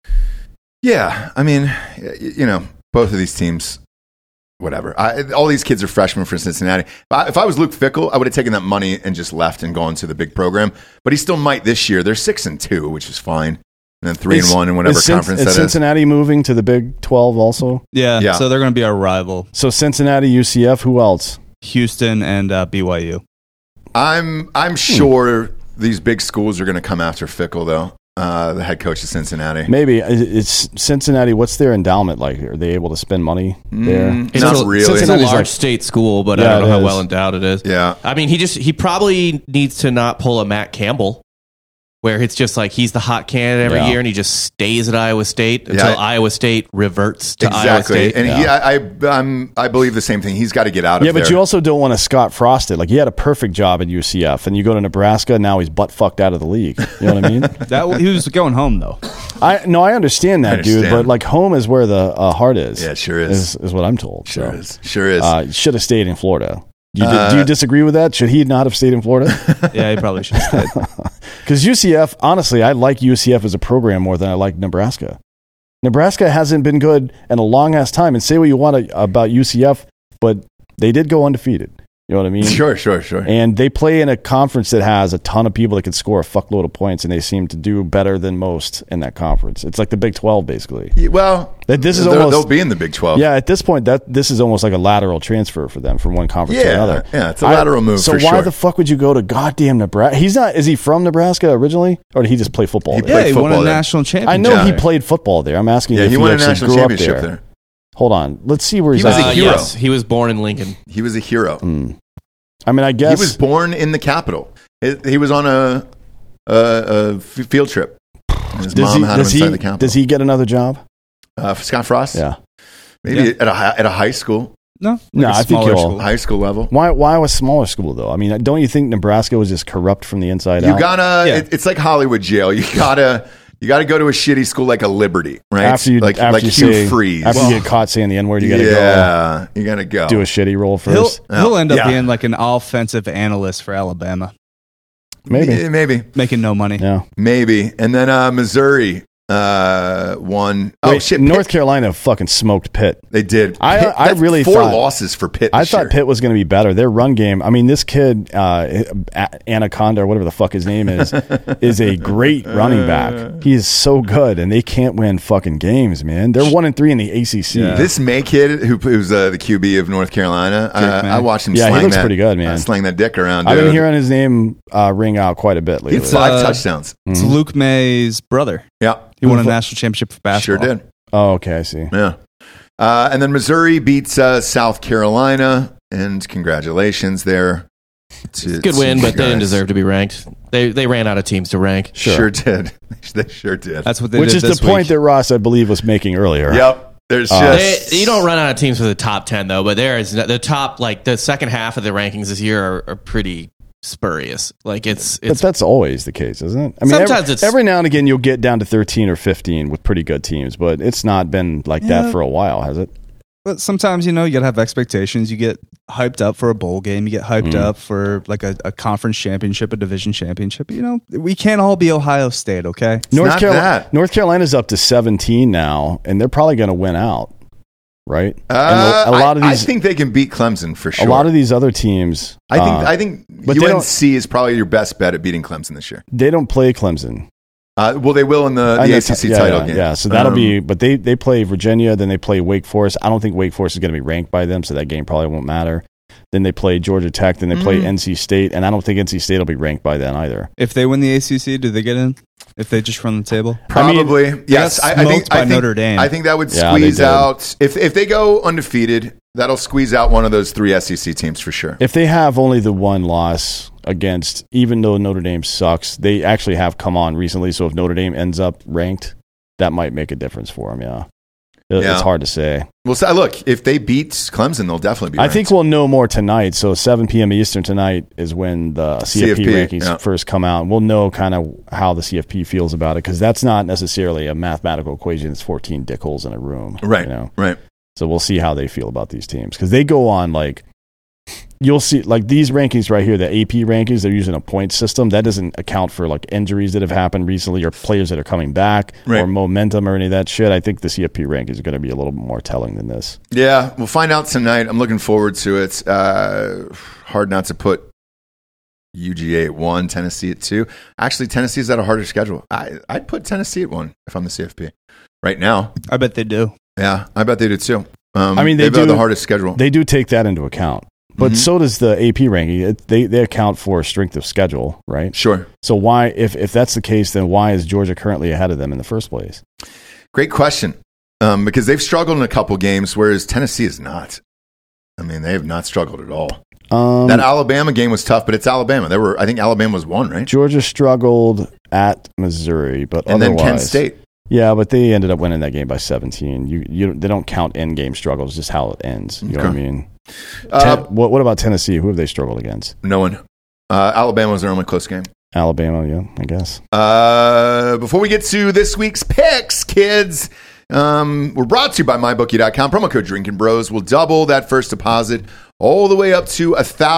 Yeah, I mean, both of these teams, whatever. All these kids are freshmen for Cincinnati. If I was Luke Fickell, I would have taken that money and just left and gone to the big program. But he still might this year. They're 6-2, which is fine, and then 3-1 in whatever conference that is. Cincinnati moving to the Big 12 also? Yeah. So they're going to be our rival, So Cincinnati, UCF, who else? Houston and BYU. I'm sure these big schools are going to come after Fickell, though. The head coach of Cincinnati. Maybe. It's Cincinnati. What's their endowment like? Are they able to spend money there? It's Not a, really. It's a Cincinnati's large like- state school, but Yeah, I don't know it how is. well endowed it is. Yeah. I mean, he probably needs to not pull a Matt Campbell, where it's just like he's the hot candidate every Yeah. year, and he just stays at Iowa State until Yeah. Iowa State reverts to Iowa Exactly. State. And I believe the same thing. He's got to get out of Yeah, there. but you also don't want to Scott Frost it. Like, he had a perfect job at UCF, and you go to Nebraska, now he's butt fucked out of the league. You know what I mean? He was going home, though. I understand that, I dude, understand. but like home is where the heart is. Yeah, it sure is. Is what I'm told. Sure So, is. Sure is. should have stayed in Florida. Do you disagree with that? Should he not have stayed in Florida? Yeah, he probably should have stayed. Because UCF, honestly, I like UCF as a program more than I like Nebraska. Nebraska hasn't been good in a long ass time. And say what you want about UCF, but they did go undefeated. You know what I mean? Sure. And they play in a conference that has a ton of people that can score a fuckload of points, and they seem to do better than most in that conference. It's like the Big 12, basically. Well, This is they'll be in the Big 12. Yeah, at this point, this is almost like a lateral transfer for them from one conference to Yeah, another. yeah, it's a lateral move So for why sure. the fuck would you go to goddamn Nebraska? Is he from Nebraska originally, or did he just play football He there? Yeah, he won a football there. national championship. I know he Yeah. played football there. I'm asking Yeah, if he won a actually national grew up championship there. Hold on, let's see where he's He was at. a hero. Yes, he was born in Lincoln. He was a hero. I mean, I He guess was born in the capital. He was on a field trip. His mom had him inside the capital. does he get another job? Scott Frost? Yeah. Maybe at a high school No, No, a I think smaller he'll- school. high school level. Why was smaller school though? I mean, don't you think Nebraska was just corrupt from the inside You out? gotta. Yeah. It's like Hollywood jail. You gotta go to a shitty school like a Liberty, right? after you like after you Hugh say, Freeze. after you get caught saying the N word, you gotta yeah, you gotta go. go do a shitty roll He'll, first. he'll end up Yeah. being like an offensive analyst for Alabama, Maybe. making no money. Yeah. Maybe. And then Missouri won. Oh Wait, shit! North Carolina fucking smoked Pitt. They did. I That's really 4 thought- losses for Pitt. I this thought year. Pitt was going to be better. Their run game. I mean, this kid, Anaconda or whatever the fuck his name is a great running back. He is so good, and they can't win fucking games, man. They're 1-3 in the ACC. This May kid who's the QB of North Carolina. May. I watched him. Yeah, he slang looks that, pretty good, man. Slang that dick around. I've been dude. hearing his name ring out quite a bit He lately. had 5 touchdowns. It's Luke May's brother. Yeah, He won a national championship for sure basketball. did. Oh, okay, I see. Yeah. And then Missouri beats South Carolina, and congratulations there. Good win, but they didn't deserve to be ranked. They ran out of teams to rank. Sure did. They sure did. That's what they Which did is the this point week. that Ross, I believe, was making earlier. Yep. There's just You don't run out of teams for the top 10 though, but there is the top, like the second half of the rankings this year are pretty spurious. Like But it's that's always the case, isn't it? I mean, Sometimes it's- every now and again you'll get down to 13 or 15 with pretty good teams, but it's not been like that for a while, has it? But sometimes, you gotta have expectations. You get hyped up for a bowl game. You get hyped up for like a conference championship, a division championship. We can't all be Ohio State, okay? not that. North Carolina's up to 17 now, and they're probably going to win out, right? And a lot of I these, think they can beat Clemson for sure. a lot of these other teams, I think but they UNC is probably your best bet at beating Clemson this year. they don't play Clemson. Well, they will in the I know ACC yeah, title yeah, game. Yeah, so that'll be. But they play Virginia, then they play Wake Forest. I don't think Wake Forest is going to be ranked by them, so that game probably won't matter. Then they play Georgia Tech. Then they play NC State. And I don't think NC State will be ranked by then either. If they win the ACC, do they get in? If they just run the table? Probably. Yes. I think Notre Dame. I think that would squeeze out. If they go undefeated, that'll squeeze out one of those 3 SEC teams for sure. If they have only the one loss against, even though Notre Dame sucks, they actually have come on recently. So if Notre Dame ends up ranked, that might make a difference for them. Yeah. It's hard to say. Well, so look, if they beat Clemson, they'll definitely be ranked. I think we'll know more tonight. So 7 p.m. Eastern tonight is when the CFP rankings first come out. And we'll know kind of how the CFP feels about it, because that's not necessarily a mathematical equation. It's 14 dickholes in a room. Right, right. So we'll see how they feel about these teams, because they go on like, you'll see like these rankings right here, the AP rankings, they're using a point system. That doesn't account for like injuries that have happened recently or players that are coming back or momentum or any of that shit. I think the CFP rankings are going to be a little more telling than this. Yeah, we'll find out tonight. I'm looking forward to it. Hard not to put UGA at 1, Tennessee at 2. Actually, Tennessee's got a harder schedule. I'd put Tennessee at 1 if I'm the CFP right now. I bet they do. Yeah, I bet they do too. I mean, they've got the hardest schedule. They do take that into account. But so does the AP ranking. They account for strength of schedule, right? Sure. So why, if that's the case, then why is Georgia currently ahead of them in the first place? Great question. Because they've struggled in a couple games, whereas Tennessee is not. I mean, they have not struggled at all. That Alabama game was tough, but it's Alabama. I think Alabama was 1, right? Georgia struggled at Missouri, but and then Kent State. Yeah, but they ended up winning that game by 17. They don't count in-game struggles, just how it ends. You know what I mean? What about Tennessee? Who have they struggled against? No one. Alabama was their only close game. Alabama, yeah, I guess. Before we get to this week's picks, kids, we're brought to you by MyBookie.com. Promo code Drinking Bros will double that first deposit all the way up to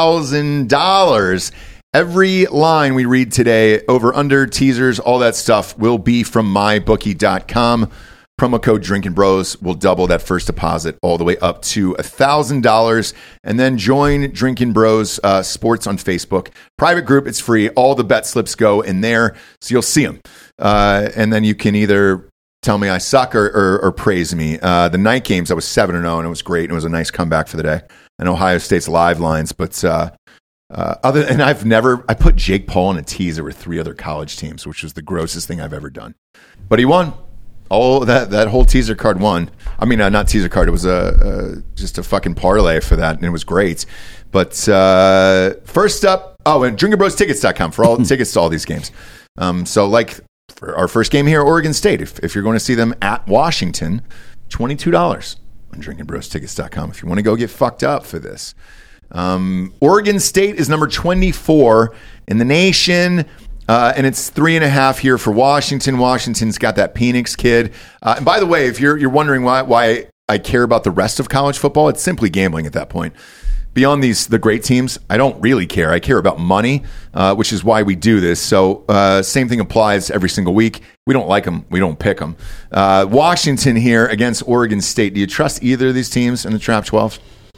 $1,000. Every line we read today, over, under, teasers, all that stuff will be from MyBookie.com. Promo code Drinking Bros will double that first deposit all the way up to $1,000. And then join Drinking Bros Sports on Facebook. Private group, it's free. All the bet slips go in there, so you'll see them. And then you can either tell me I suck or praise me. The night games, I was 7-0, and it was great. And it was a nice comeback for the day. And Ohio State's live lines, but I put Jake Paul in a teaser with 3 other college teams, which was the grossest thing I've ever done. But he won. Oh, that whole teaser card won. I mean, not teaser card. It was just a fucking parlay for that, and it was great. But first up, and drinkingbrostickets.com for all tickets to all these games. So like for our first game here, Oregon State, if you're going to see them at Washington, $22 on drinkingbrostickets.com if you want to go get fucked up for this. Oregon State is number 24 in the nation. And it's 3.5 here for Washington. Washington's got that Penix kid. And by the way, if you're wondering why I care about the rest of college football, it's simply gambling at that point. Beyond the great teams, I don't really care. I care about money, which is why we do this. So same thing applies every single week. We don't like them. We don't pick them. Washington here against Oregon State. Do you trust either of these teams in the Trap 12?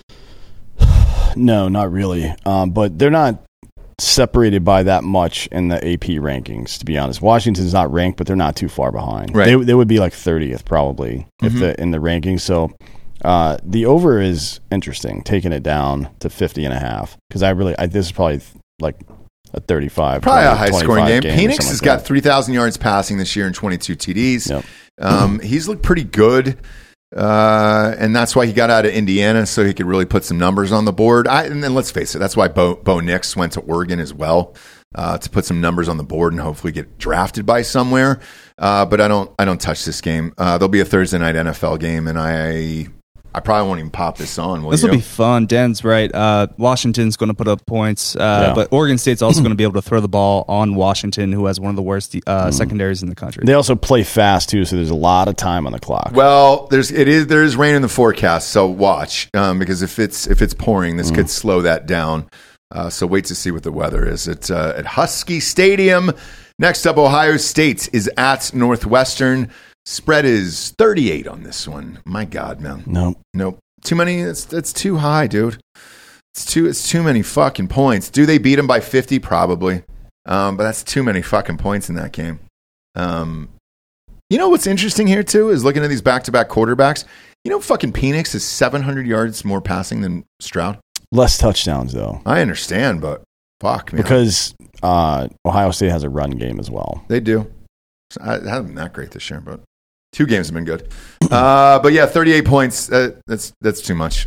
No, not really. But they're not separated by that much in the AP rankings, to be honest. Washington's not ranked, but they're not too far behind. Right. They would be like 30th probably in the rankings. So the over is interesting, taking it down to 50.5, because this is probably like a 35. Probably a high-scoring game. Penix has got 3,000 yards passing this year and 22 TDs. Yep. He's looked pretty good. And that's why he got out of Indiana, so he could really put some numbers on the board. And then let's face it, that's why Bo Nix went to Oregon as well, to put some numbers on the board and hopefully get drafted by somewhere. But I don't touch this game. There'll be a Thursday night NFL game, and I probably won't even pop this on. This will be fun. Dan's right. Washington's going to put up points, but Oregon State's also going to be able to throw the ball on Washington, who has one of the worst secondaries in the country. They also play fast too, so there's a lot of time on the clock. Well, there is rain in the forecast, so watch, because if it's pouring, this could slow that down. So wait to see what the weather is at Husky Stadium. Next up, Ohio State is at Northwestern. Spread is 38 on this one. My God, man. Nope. Too many. It's too high, dude. It's too many fucking points. Do they beat them by 50? Probably. But that's too many fucking points in that game. You know what's interesting here too is looking at these back-to-back quarterbacks. You know, fucking Penix is 700 yards more passing than Stroud. Less touchdowns, though. I understand, but fuck, man. Because Ohio State has a run game as well. They do. I haven't been that great this year, but 2 games have been good. But yeah, 38 points, that's too much.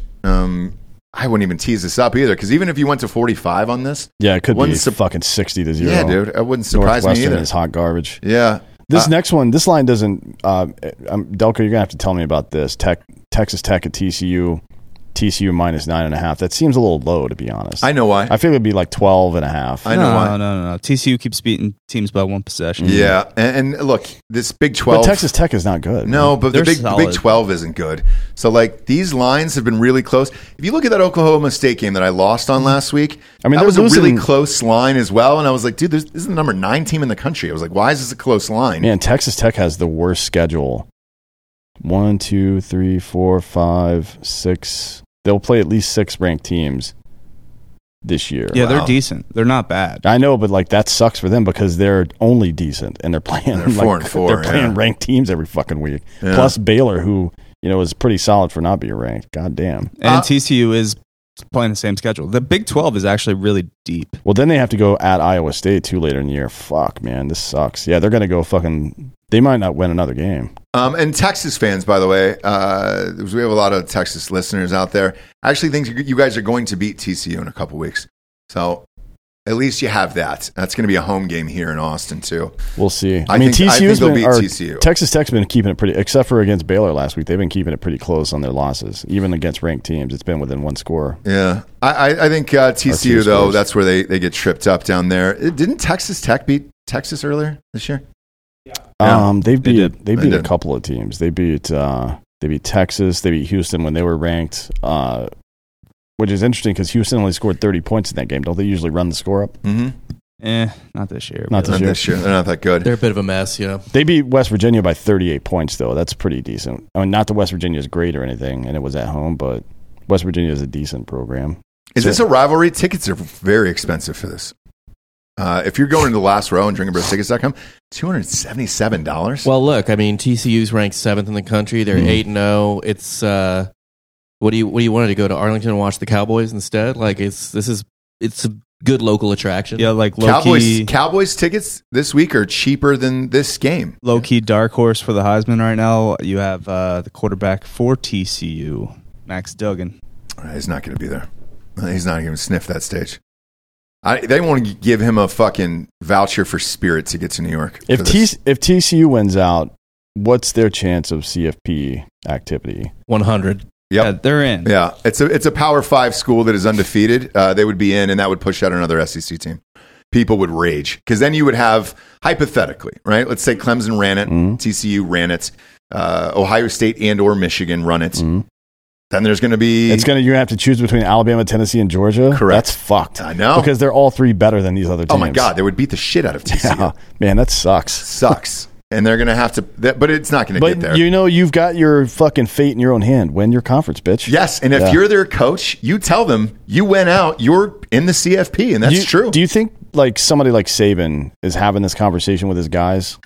I wouldn't even tease this up either, because even if you went to 45 on this, yeah, it could be fucking 60-0. Yeah, dude, it wouldn't surprise me either. Is hot garbage. Yeah. This next one, this line doesn't. Delco, you're gonna have to tell me about this. Texas Tech at TCU. TCU minus 9.5. That seems a little low, to be honest. I know why. I feel it'd be like 12.5. I know why. No. TCU keeps beating teams by 1 possession. Yeah, and look, this Big 12. But Texas Tech is not good. No, but They're the Big 12 isn't good. So, like, these lines have been really close. If you look at that Oklahoma State game that I lost on last week, I mean, that was a losing, really close line as well. And I was like, dude, this is the number 9 team in the country. I was like, why is this a close line? Man, Texas Tech has the worst schedule. 1, 2, 3, 4, 5, 6. They'll play at least 6 ranked teams this year. Yeah, they're decent. They're not bad. I know, but like that sucks for them because they're only decent and they're playing 4-4. They're playing ranked teams every fucking week. Yeah. Plus Baylor, who is pretty solid for not being ranked. God damn. And TCU is playing the same schedule. The Big 12 is actually really deep. Well, then they have to go at Iowa State too later in the year. Fuck, man, this sucks. Yeah, they're gonna go fucking. They might not win another game. And Texas fans, by the way, because we have a lot of Texas listeners out there, I actually think you guys are going to beat TCU in a couple weeks. So at least you have that. That's going to be a home game here in Austin, too. We'll see. I think they'll beat TCU. Texas Tech's been keeping it pretty, except for against Baylor last week, they've been keeping it pretty close on their losses. Even against ranked teams, it's been within 1 score. Yeah. I think TCU, though, that's where they get tripped up down there. Didn't Texas Tech beat Texas earlier this year? They beat a couple of teams. They beat Texas. They beat Houston when they were ranked, which is interesting because Houston only scored 30 points in that game. Don't they usually run the score up? Mm-hmm. Not this year. Not this year. They're not that good. They're a bit of a mess. Yeah. They beat West Virginia by 38 points though. That's pretty decent. I mean, not that West Virginia is great or anything, and it was at home, but West Virginia is a decent program. Is this a rivalry? Tickets are very expensive for this. If you're going to the last row and DrinkinBrosTickets.com, $277. Well, look, I mean, TCU's ranked 7th in the country. They're 8-0. It's what do you want to go to Arlington and watch the Cowboys instead? Like it's a good local attraction. Yeah, like Cowboys tickets this week are cheaper than this game. Low key dark horse for the Heisman right now. You have the quarterback for TCU, Max Duggan. He's not going to be there. He's not going to sniff that stage. They want to give him a fucking voucher for Spirit to get to New York. If TCU wins out, what's their chance of CFP activity? 100. Yep. Yeah, they're in. Yeah, it's a Power 5 school that is undefeated. They would be in, and that would push out another SEC team. People would rage because then you would have, hypothetically, right? Let's say Clemson ran it, TCU ran it, Ohio State and or Michigan run it. Then there's going to be... You're going to have to choose between Alabama, Tennessee, and Georgia? Correct. That's fucked. I know. Because they're all 3 better than these other teams. Oh, my God. They would beat the shit out of TCU. Yeah. Man, that sucks. Sucks. And they're going to have to... but it's not going to get there. But you've got your fucking fate in your own hand. Win your conference, bitch. Yes, and if you're their coach, you tell them you went out, you're in the CFP, and that's true. Do you think like somebody like Saban is having this conversation with his guys?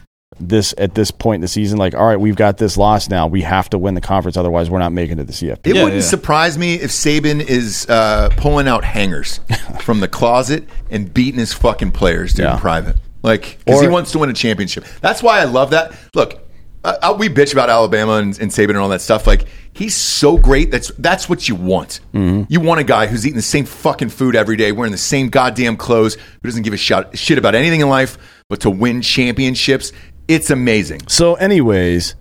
At this point in the season, like, all right, we've got this loss now. We have to win the conference, otherwise we're not making it to the CFP. It wouldn't surprise me if Saban is pulling out hangers from the closet and beating his fucking players in private. Like, because he wants to win a championship. That's why I love that. Look, we bitch about Alabama and Saban and all that stuff. Like, he's so great. That's what you want. You want a guy who's eating the same fucking food every day, wearing the same goddamn clothes, who doesn't give a shit about anything in life but to win championships. It's amazing. So, anyways,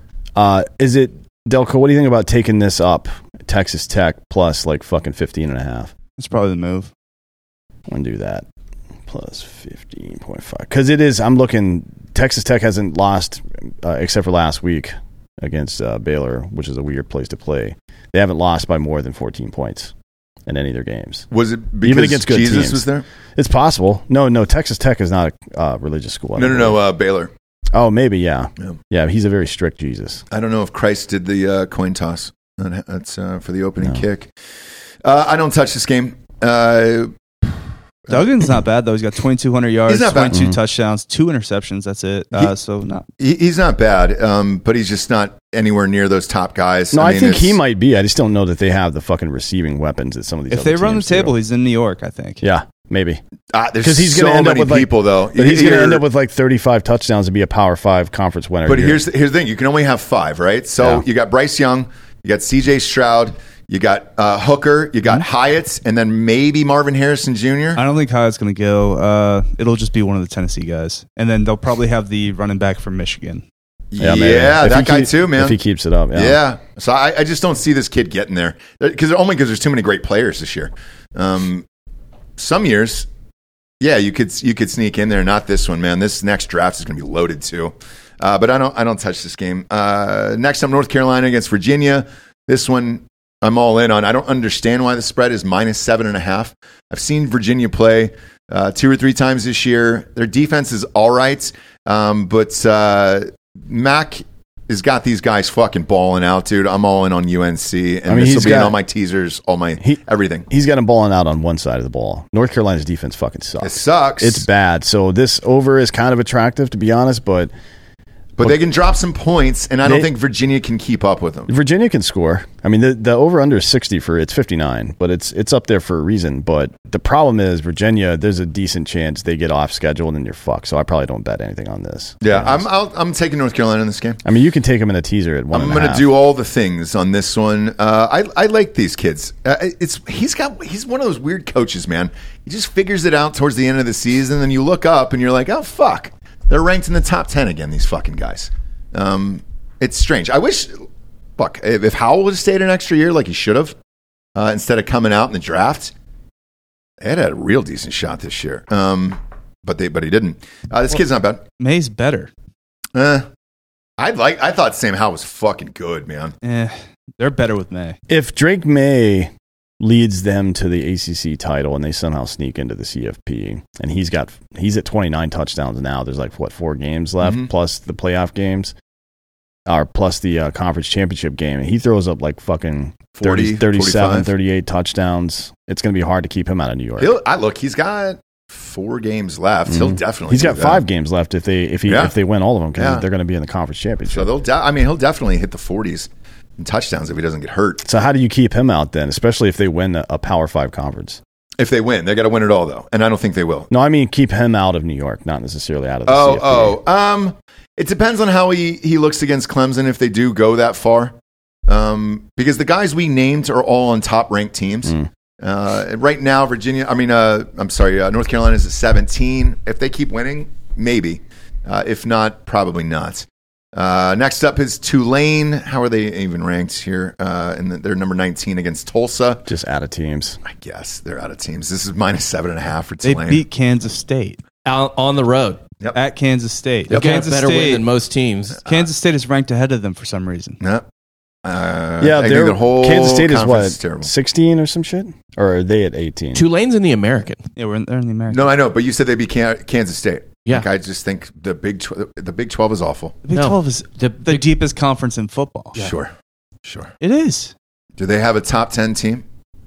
is it Delco? What do you think about taking this up, Texas Tech plus like fucking 15.5? It's probably the move. I'm gonna do that plus 15.5 because it is. I'm looking. Texas Tech hasn't lost except for last week against Baylor, which is a weird place to play. They haven't lost by more than 14 points in any of their games. Was it because even against good Jesus teams. Was there? It's possible. No. Texas Tech is not a religious school. No. Baylor. Oh, maybe, yeah. He's a very strict Jesus. I don't know if Christ did the coin toss. That's for the opening kick. I don't touch this game. Duggan's not bad though. He's got 2,200 yards, He's not bad. 22 touchdowns, 2 interceptions. That's it. So not. He's not bad, but he's just not anywhere near those top guys. No, I mean, think he it's- might be. I just don't know that they have the fucking receiving weapons that some of these. If other they run the teams do. table, he's in New York. I think. Yeah, maybe. There's Because he's going to so end up many with like, people, though. But he's going to You're- end up with like 35 touchdowns and be a Power 5 conference winner. But here's the thing: you can only have 5, right? So Yeah. you got Bryce Young, you got C.J. Stroud, you got Hooker, you got Hyatt, and then maybe Marvin Harrison Jr. I don't think Hyatt's going to go. It'll just be one of the Tennessee guys, and then they'll probably have the running back from Michigan. Yeah, maybe. If that he guy too, man. If he keeps it up, Yeah. So I just don't see this kid getting there because there's too many great players this year. Some years, yeah, you could sneak in there. Not this one, man. This next draft is going to be loaded too. But I don't touch this game. Next up, North Carolina against Virginia. This one I'm all in on. I don't understand why the spread is -7.5. I've seen Virginia play 2 or 3 times this year. Their defense is all right, but Mac has got these guys fucking balling out, dude. I'm all in on UNC, and this will be in all my teasers, all my everything. He's got him balling out on one side of the ball. North Carolina's defense fucking sucks. It sucks. It's bad. So this over is kind of attractive, to be honest, but they can drop some points, and I don't think Virginia can keep up with them. Virginia can score. I mean, the over-under is 60 it's 59, but it's up there for a reason. But the problem is Virginia, there's a decent chance they get off schedule and then you're fucked. So I probably don't bet anything on this. Yeah, I'm taking North Carolina in this game. I mean, you can take them in a teaser at 1.5. I'm going to do all the things on this one. I like these kids. He's one of those weird coaches, man. He just figures it out towards the end of the season, and then you look up and you're like, oh fuck, they're ranked in the top 10 again. These fucking guys. It's strange. I wish, fuck, if Howell would have stayed an extra year like he should have, instead of coming out in the draft, they had a real decent shot this year. But he didn't. This kid's not bad. May's better. I thought Sam Howell was fucking good, man. They're better with May. If Drake May leads them to the ACC title and they somehow sneak into the CFP, and he's at 29 touchdowns now. There's like 4 games left plus the playoff games, or plus the conference championship game, and he throws up like fucking 30, 37, 45. 38 touchdowns. It's going to be hard to keep him out of New York. He's got 4 games left. He'll definitely. He's got do 5 that. games left if they win all of them because they're going to be in the conference championship. So he'll definitely hit the 40s in touchdowns if he doesn't get hurt. So how do you keep him out then, especially if they win a Power 5 conference? If they win, they got to win it all though, and I don't think they will. No, I mean keep him out of New York, not necessarily out of the CFP. It depends on how he looks against Clemson if they do go that far. Because the guys we named are all on top ranked teams. Right now, North Carolina is at 17. If they keep winning, maybe. If not, probably not. Next up is Tulane. How are they even ranked here? They're number 19 against Tulsa. Just out of teams. I guess they're out of teams. This is -7.5 for They Tulane. beat Kansas State Out on the road. Yep. at Kansas State. They've got a Kansas better win State, than most teams. Kansas State is ranked ahead of them for some reason. Yep. Yeah, I think the whole Kansas State is conference what, terrible. 16 or some shit? Or are they at 18? Tulane's in the American. Yeah, they're in the American. No, I know, but you said they beat Kansas State. Yeah. Like, I just think the Big 12 is awful. The Big No. 12 is the deepest conference in football. Sure. It is. Do they have a top 10 team?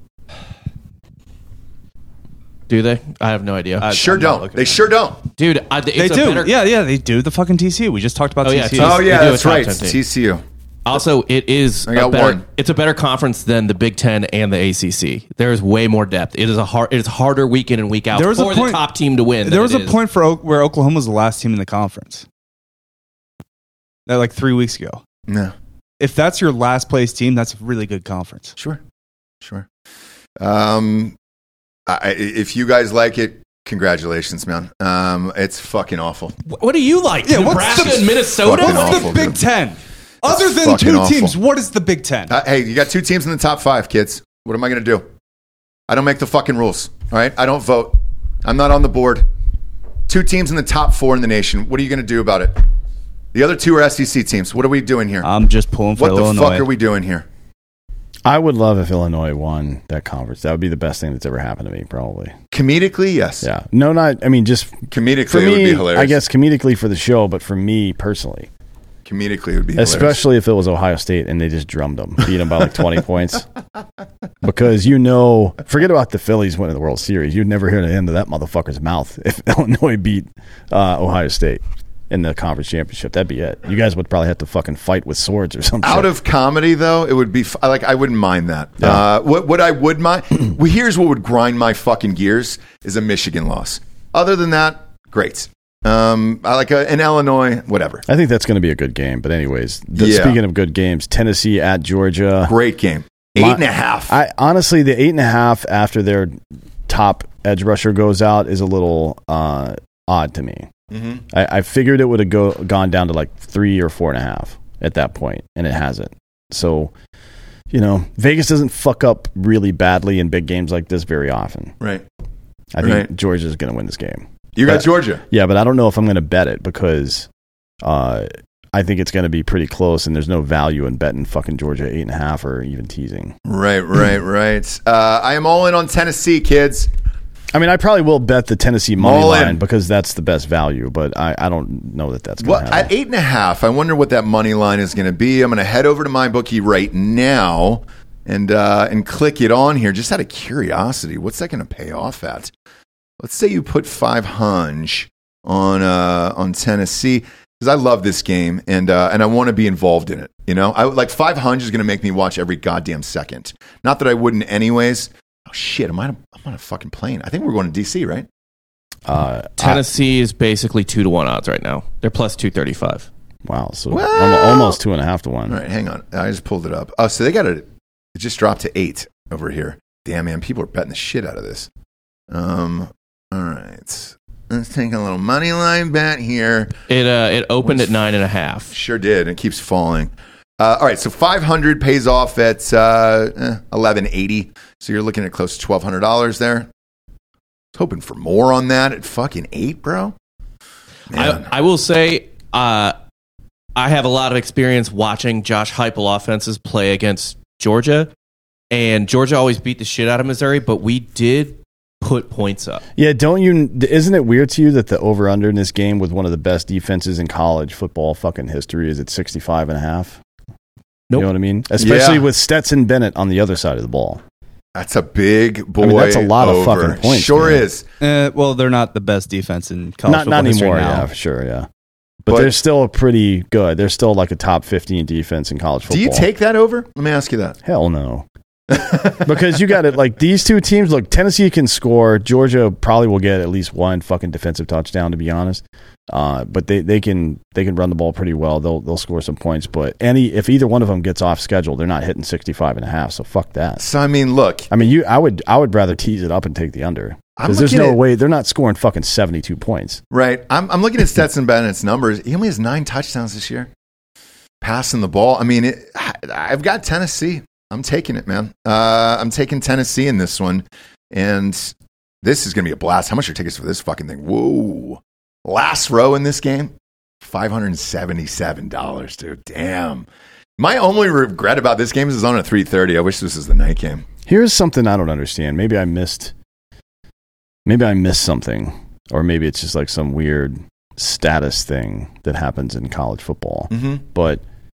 Do they? I have no idea. Sure I'm not don't. looking They at sure don't. Dude, They do. Yeah, they do. The fucking TCU. We just talked about Oh, yeah, TCU. Oh, They yeah, do a that's top right. 10 team. TCU. Also, it is I got one. It's a better conference than the Big Ten and the ACC. There is way more depth. It is harder week in and week out There was for a point- the top team to win. There was a point where Oklahoma was the last team in the conference. That like 3 weeks ago. No. If that's your last place team, that's a really good conference. Sure. If you guys like it, congratulations, man. It's fucking awful. What do you like? Yeah, what's Nebraska the- and Minnesota? Fucking What's awful, the Big dude. Ten? Other than fucking 2 awful. teams, what is the Big Ten? Hey, you got 2 teams in the top 5, kids. What am I going to do? I don't make the fucking rules. All right? I don't vote. I'm not on the board. 2 teams in the top 4 in the nation. What are you going to do about it? The other 2 are SEC teams. What are we doing here? I'm just pulling for What the Illinois. fuck are we doing here? I would love if Illinois won that conference. That would be the best thing that's ever happened to me, probably. Comedically, yes. Yeah. No, not, I mean, just Comedically, for it would me, be hilarious. I guess comedically for the show, but for me personally, Comedically, it would be hilarious. Especially if it was Ohio State and they just drummed them, beat them by like 20 points. Because forget about the Phillies winning the World Series. You'd never hear the end of that motherfucker's mouth if Illinois beat Ohio State in the conference championship. That'd be it. You guys would probably have to fucking fight with swords or something. Out of comedy, though, it would be I wouldn't mind that. Yeah. What I would mind, here's what would grind my fucking gears is a Michigan loss. Other than that, great. I like an Illinois, whatever. I think that's going to be a good game. But anyways, speaking of good games, Tennessee at Georgia. Great game. 8.5. Honestly, the 8.5 after their top edge rusher goes out is a little odd to me. Mm-hmm. I figured it would have gone down to like 3 or 4.5 at that point, and it hasn't. So, Vegas doesn't fuck up really badly in big games like this very often. Right. I think Georgia's going to win this game. You got Georgia. Yeah, but I don't know if I'm going to bet it because I think it's going to be pretty close, and there's no value in betting fucking Georgia 8.5 or even teasing. Right. I am all in on Tennessee, kids. I mean, I probably will bet the Tennessee money line because that's the best value, but I don't know that that's going to happen. At 8.5, I wonder what that money line is going to be. I'm going to head over to MyBookie right now and click it on here just out of curiosity. What's that going to pay off at? Let's say you put 500 on Tennessee because I love this game and I want to be involved in it. I like 500 is going to make me watch every goddamn second. Not that I wouldn't anyways. Oh shit! I'm on a fucking plane. I think we're going to DC, right? Tennessee is basically 2-1 odds right now. They're plus 235. Wow, so almost 2.5 to 1. All right, hang on. I just pulled it up. Oh, so they got it. It just dropped to 8 over here. Damn, man, people are betting the shit out of this. All right, let's take a little money line bet here. It opened at 9.5. Sure did. It keeps falling. All right, so 500 pays off at 1180. So you're looking at close to $1,200 there. I was hoping for more on that at fucking 8, bro. I will say I have a lot of experience watching Josh Heupel offenses play against Georgia, and Georgia always beat the shit out of Missouri, but we did put points up. Yeah, isn't it weird to you that the over-under in this game with one of the best defenses in college football fucking history is at 65.5? Nope. You know what I mean? Especially with Stetson Bennett on the other side of the ball. That's a big boy. I mean, that's a lot of fucking points. Sure is. Well, they're not the best defense in college football. Not anymore, now. yeah, for sure, yeah. But they're still pretty good. They're still like a top 15 defense in college football. Do you take that over? Let me ask you that. Hell no. Because you got it like these two teams. Look, Tennessee can score. Georgia probably will get at least one fucking defensive touchdown, to be honest. But they can run the ball pretty well. They'll score some points. But if either one of them gets off schedule, they're not hitting 65.5. So fuck that. So I mean, look. I mean, I would rather tease it up and take the under because there's no way they're not scoring fucking 72 points. Right. I'm looking at Stetson Bennett's numbers. He only has 9 touchdowns this year, passing the ball. I mean, I've got Tennessee. I'm taking it, man. I'm taking Tennessee in this one. And this is going to be a blast. How much are tickets for this fucking thing? Whoa. Last row in this game, $577, dude. Damn. My only regret about this game is it's on at 3:30. I wish this was the night game. Here's something I don't understand. Maybe I missed something. Or maybe it's just like some weird status thing that happens in college football. Mm-hmm. But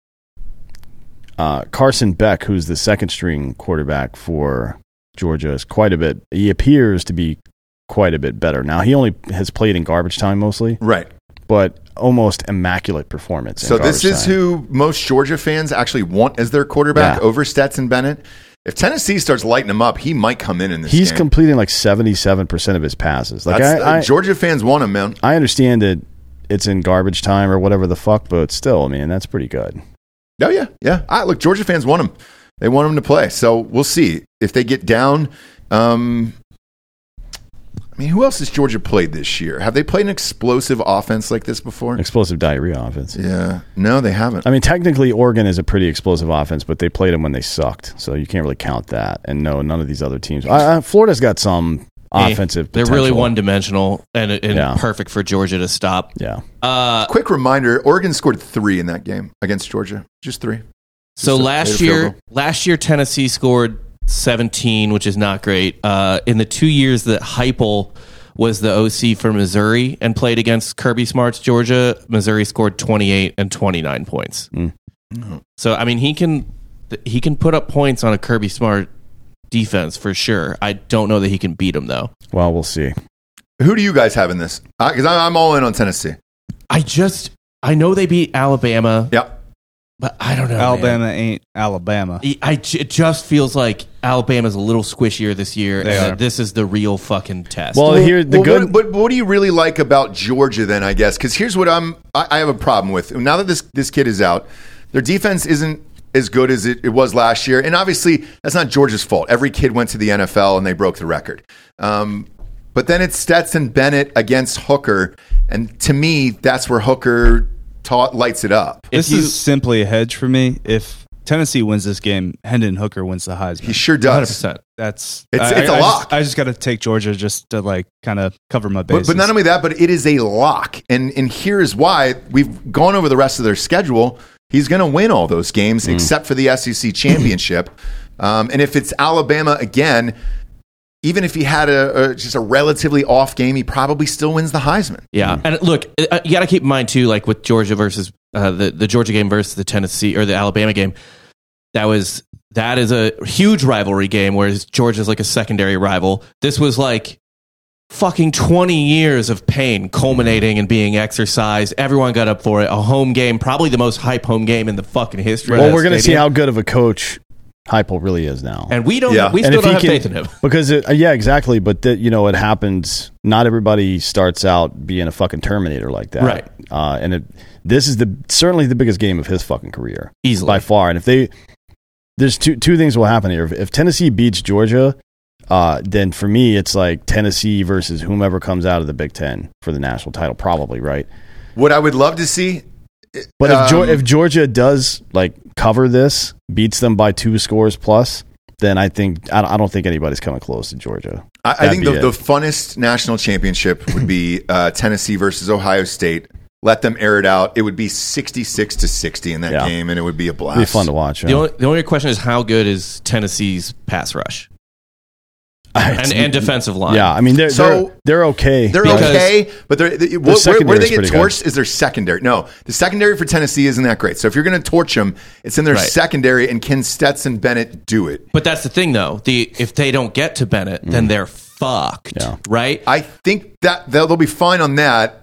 Carson Beck, who's the second string quarterback for Georgia, is he appears to be quite a bit better. Now, he only has played in garbage time mostly. Right. But almost immaculate performance. So this is who most Georgia fans actually want as their quarterback over Stetson Bennett. If Tennessee starts lighting him up, he might come in this game. He's completing like 77% of his passes. Like Georgia fans want him, man. I understand that it's in garbage time or whatever the fuck, but still, man, that's pretty good. Oh, yeah. Yeah. Look, Georgia fans want him. They want him to play. So we'll see. If they get down, I mean, who else has Georgia played this year? Have they played an explosive offense like this before? Explosive diarrhea offense. Yeah. No, they haven't. I mean, technically, Oregon is a pretty explosive offense, but they played them when they sucked, so you can't really count that. And no, none of these other teams. Florida's got some offensive potential. They're really one-dimensional and perfect for Georgia to stop. Yeah. Quick reminder, Oregon scored 3 in that game against Georgia. Just 3. So last year, Tennessee scored 17, which is not great. In the 2 years that Heupel was the OC for Missouri and played against Kirby Smart's Georgia. Missouri scored 28 and 29 points. So I mean, he can put up points on a Kirby Smart defense for sure. I don't know that he can beat him though. Well, we'll see. Who do you guys have in this? Because I'm all in on Tennessee. I know they beat Alabama. Yep. But I don't know. Alabama ain't Alabama. It just feels like Alabama's a little squishier this year, and They are. that this is the real fucking test. Well, here the good. What do you really like about Georgia then? I guess because here's what I have a problem with. Now that this kid is out, their defense isn't as good as it was last year, and obviously that's not Georgia's fault. Every kid went to the NFL and they broke the record. But then it's Stetson Bennett against Hooker, and to me, that's where Hooker lights it up. This is simply a hedge for me. If Tennessee wins this game, Hendon Hooker wins the Heisman. He sure does. 100%. It's a lock. I just got to take Georgia just to like kind of cover my bases. But not only that, but it is a lock. And here's why. We've gone over the rest of their schedule. He's going to win all those games except for the SEC championship. And if it's Alabama again, even if he had just a relatively off game, he probably still wins the Heisman. Yeah, and look, you got to keep in mind too, like with Georgia versus the Georgia game versus the Tennessee or the Alabama game, that is a huge rivalry game, whereas Georgia's like a secondary rival. This was like fucking 20 years of pain culminating and being exercised. Everyone got up for it. A home game, probably the most hype home game in the fucking history. Well, we're going to see how good of a coach Heupel really is now, and we don't. Yeah. We still don't have faith in him because exactly. But it happens. Not everybody starts out being a fucking Terminator like that, right? And this is certainly the biggest game of his fucking career, easily by far. And if there's two things will happen here. If Tennessee beats Georgia, then for me it's like Tennessee versus whomever comes out of the Big Ten for the national title, probably, right? What I would love to see. But if Georgia does like cover this, beats them by 2 scores plus, then I don't think anybody's coming close to Georgia. I think the funnest national championship would be Tennessee versus Ohio State. Let them air it out. It would be 66-60 in that game, and it would be a blast. It'd be fun to watch. The only question is how good is Tennessee's pass rush? And defensive line. Yeah, I mean they're okay. They're okay, but where they get torched is their secondary. No, the secondary for Tennessee isn't that great. So if you're going to torch them, it's in their secondary. And can Stetson Bennett do it? But that's the thing, though. If they don't get to Bennett, then they're fucked. Yeah. Right? I think that they'll be fine on that.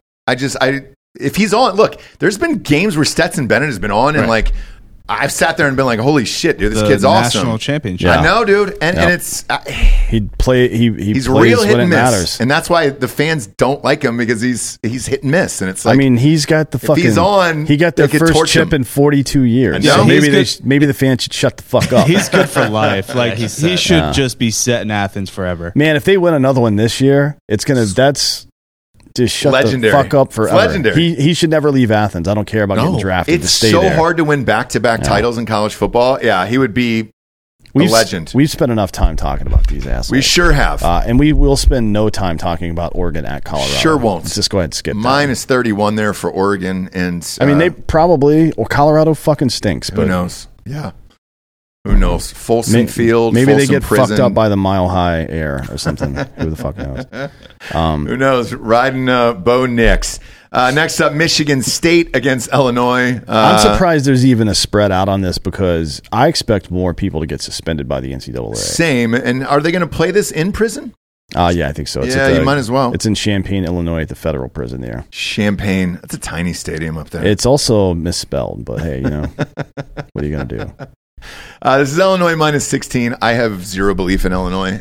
If he's on, look, there's been games where Stetson Bennett has been on, and like I've sat there and been like, "Holy shit, dude, this kid's awesome!" National championship. I know, dude, and it's he's plays real hit when and it miss, matters, and that's why the fans don't like him because he's hit and miss, and it's like, I mean, he's got the fucking. If he's on, he got their they could first torch chip him. in 42 years. Yeah, So maybe the fans should shut the fuck up. He's good for life. Like he's he set. should just be set in Athens forever. Man, if they win another one this year, that's just shut legendary. the fuck up forever. Legendary. He should never leave Athens. I don't care about getting drafted to It's stay so there. hard to win back-to-back titles in college football. Yeah, he would be a legend. We've spent enough time talking about these assholes. We sure have. And we will spend no time talking about Oregon at Colorado. Sure won't. Let's just go ahead and skip Minus 31 there for Oregon. And I mean, they probably, or Colorado fucking stinks. Who knows? Yeah. Who knows? Folsom Field, maybe Folsom they get Prison. fucked up by the Mile High Air or something. Who the fuck knows? Who knows? Riding Bo Nix. Next up, Michigan State against Illinois. I'm surprised there's even a spread out on this because I expect more people to get suspended by the NCAA. Same. And are they going to play this in prison? Yeah, I think so. You might as well. It's in Champaign, Illinois, at the federal prison there. Champaign. That's a tiny stadium up there. It's also misspelled, but hey, what are you going to do? This is Illinois minus 16. I have zero belief in Illinois,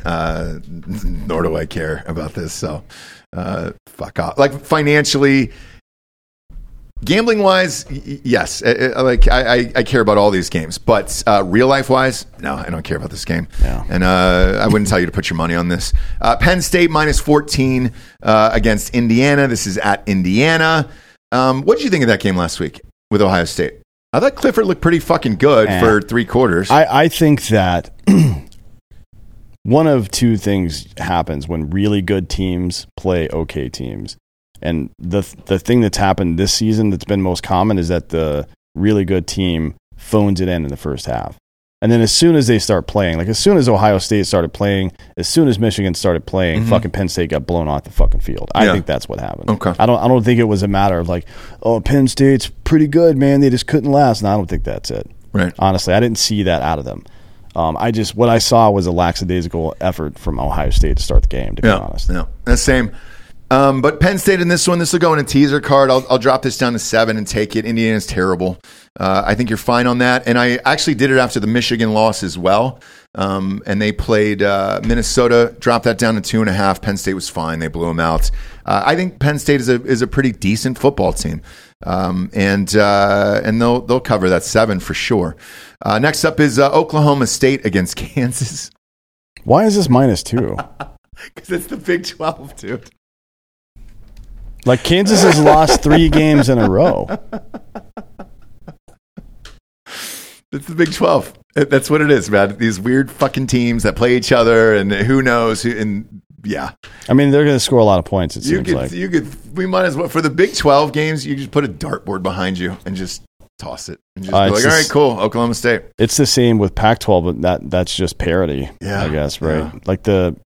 nor do I care about this. So, fuck off. Like financially, gambling wise, yes. I care about all these games, but real life wise, no, I don't care about this game. Yeah. And I wouldn't tell you to put your money on this. Penn State minus 14 against Indiana. This is at Indiana. What did you think of that game last week with Ohio State? I thought Clifford looked pretty fucking good for 3 quarters. I think that one of two things happens when really good teams play okay teams. And the thing that's happened this season that's been most common is that the really good team phones it in the first half. And then as soon as they start playing, like as soon as Ohio State started playing, as soon as Michigan started playing, fucking Penn State got blown off the fucking field. I think that's what happened. Okay. I don't think it was a matter of like, oh, Penn State's pretty good, man. They just couldn't last. No, I don't think that's it. Right. Honestly, I didn't see that out of them. What I saw was a lackadaisical effort from Ohio State to start the game, to be honest. Yeah, the same. But Penn State in this one, this will go in a teaser card. I'll drop this down to 7 and take it. Indiana's terrible. I think you're fine on that. And I actually did it after the Michigan loss as well. And they played Minnesota, dropped that down to 2.5. Penn State was fine. They blew them out. I think Penn State is a pretty decent football team. And they'll cover that 7 for sure. Next up is Oklahoma State against Kansas. Why is this -2? Because it's the Big 12, dude. Like Kansas has lost 3 games in a row. It's the Big 12. That's what it is, man. These weird fucking teams that play each other, and who knows? Yeah. I mean, they're going to score a lot of points, it seems like. We might as well, for the Big 12 games, you just put a dartboard behind you and just toss it. And just be like, all right, cool, Oklahoma State. It's the same with Pac-12, but that's just parity, I guess, right? Yeah. Like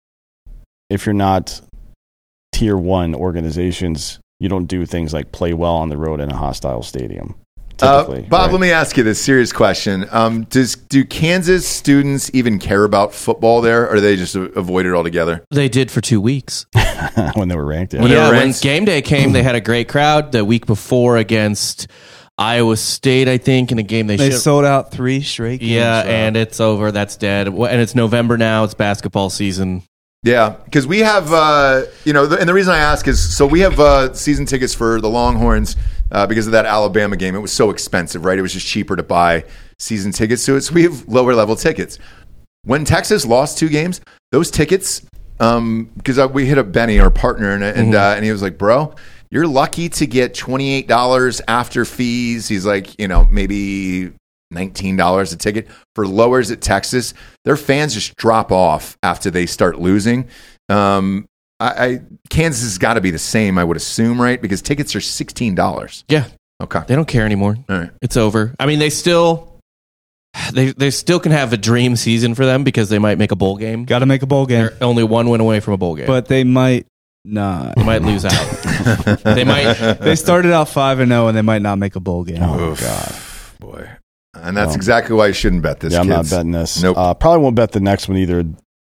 if you're not tier 1 organizations, you don't do things like play well on the road in a hostile stadium. Typically, Bob, right? let me ask you this serious question. Do Kansas students even care about football there, or do they just avoid it altogether? They did for 2 weeks. When they were ranked. Yeah. When game day came, they had a great crowd. The week before against Iowa State, I think, in a game They sold out 3 straight games. Yeah, and it's over. That's dead. And it's November now. It's basketball season. Yeah, because we have, and the reason I ask is, so we have season tickets for the Longhorns because of that Alabama game. It was so expensive, right? It was just cheaper to buy season tickets to it. So we have lower level tickets. When Texas lost 2 games, those tickets, because we hit up Benny, our partner, and he was like, bro, you're lucky to get $28 after fees. He's like, maybe $19 a ticket. For lowers at Texas, their fans just drop off after they start losing. Kansas has got to be the same, I would assume, right? Because tickets are $16. Yeah. Okay. They don't care anymore. All right. It's over. I mean, they still can have a dream season for them because they might make a bowl game. Got to make a bowl game. They're only 1 win away from a bowl game. But they might not. They might lose out. They started out 5-0 and they might not make a bowl game. Oh, God. Boy. And that's exactly why you shouldn't bet this. Yeah, I'm kids. not betting this. Nope. Probably won't bet the next one either.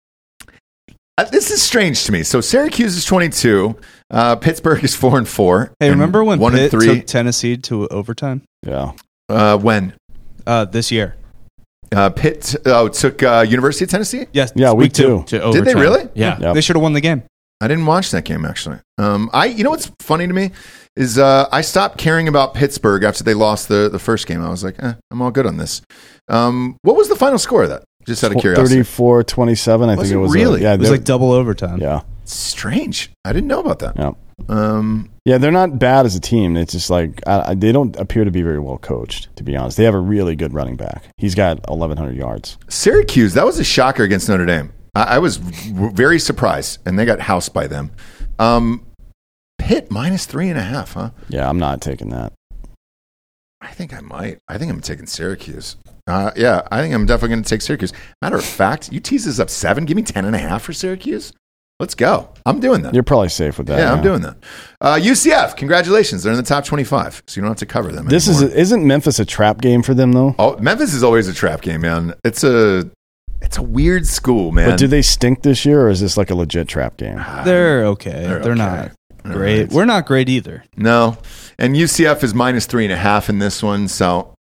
This is strange to me. So Syracuse is 22. Pittsburgh is 4-4. Hey, remember when 1 Pitt and 3 took Tennessee to overtime? Yeah. When This year. Pitt took University of Tennessee. Yes. Yeah, week 2. to overtime. Did they really? Yeah. Yep. They should have won the game. I didn't watch that game actually. You know what's funny to me is I stopped caring about Pittsburgh after they lost the first game. I was like, I'm all good on this. What was the final score of that? Just out of curiosity. 34-27, I Was think it it was. really? Yeah, It was like double overtime. yeah. Strange. I didn't know about that. Yeah. Yeah, they're not bad as a team. It's just like they don't appear to be very well coached, to be honest. They have a really good running back. He's got 1,100 yards. Syracuse, that was a shocker against Notre Dame. I was very surprised, and they got housed by them. Pitt -3.5, huh? Yeah, I'm not taking that. I think I might. I think I'm taking Syracuse. Yeah, I think I'm definitely going to take Syracuse. Matter of fact, you tease this up 7. Give me 10.5 for Syracuse. Let's go. I'm doing that. You're probably safe with that. Yeah, I'm doing that. UCF, congratulations. They're in the top 25, so you don't have to cover them anymore. Isn't Memphis a trap game for them, though? Oh, Memphis is always a trap game, man. It's a weird school, man. But do they stink this year, or is this like a legit trap game? They're okay. They're okay. not All great. right. We're not great either. No. And UCF is -3.5 in this one. So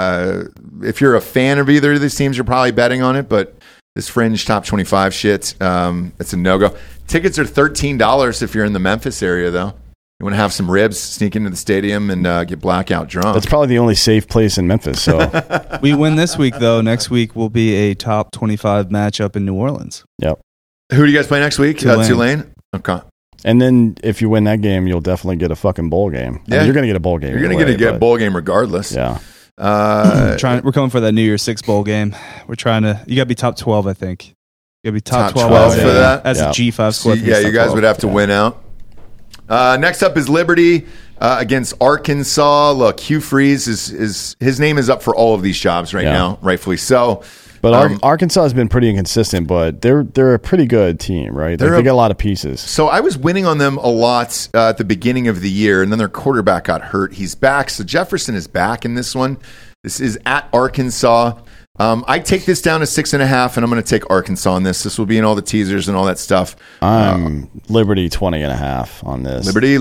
if you're a fan of either of these teams, you're probably betting on it. But this fringe top 25 shit, it's a no-go. Tickets are $13 if you're in the Memphis area, though. You want to have some ribs, sneak into the stadium, and get blackout drunk. That's probably the only safe place in Memphis. So, We win this week, though. Next week will be a top 25 matchup in New Orleans. yep. Who do you guys play next week? Tulane. Tulane? Okay. And then if you win that game, you'll definitely get a fucking bowl game. I mean, Yeah. you're going to get a bowl game. You're going either to get way, a bowl game regardless. Yeah. We're coming for that New Year's 6 bowl game. We're trying to. You got to be top 12, I think. You got to be top 12 for that? as Yeah. a G5 So, squad. yeah, you guys would have to win out. Next up is Liberty against Arkansas. Look, Hugh Freeze is his name is up for all of these jobs right Yeah. now, rightfully so. But Arkansas has been pretty inconsistent, but they're a pretty good team, right? They got a lot of pieces. So I was winning on them a lot at the beginning of the year, and then their quarterback got hurt. He's back. So Jefferson is back in this one. This is at Arkansas. I take this down to 6.5, and I'm going to take Arkansas on this. This will be in all the teasers and all that stuff. I'm Liberty 20.5 on this. Liberty.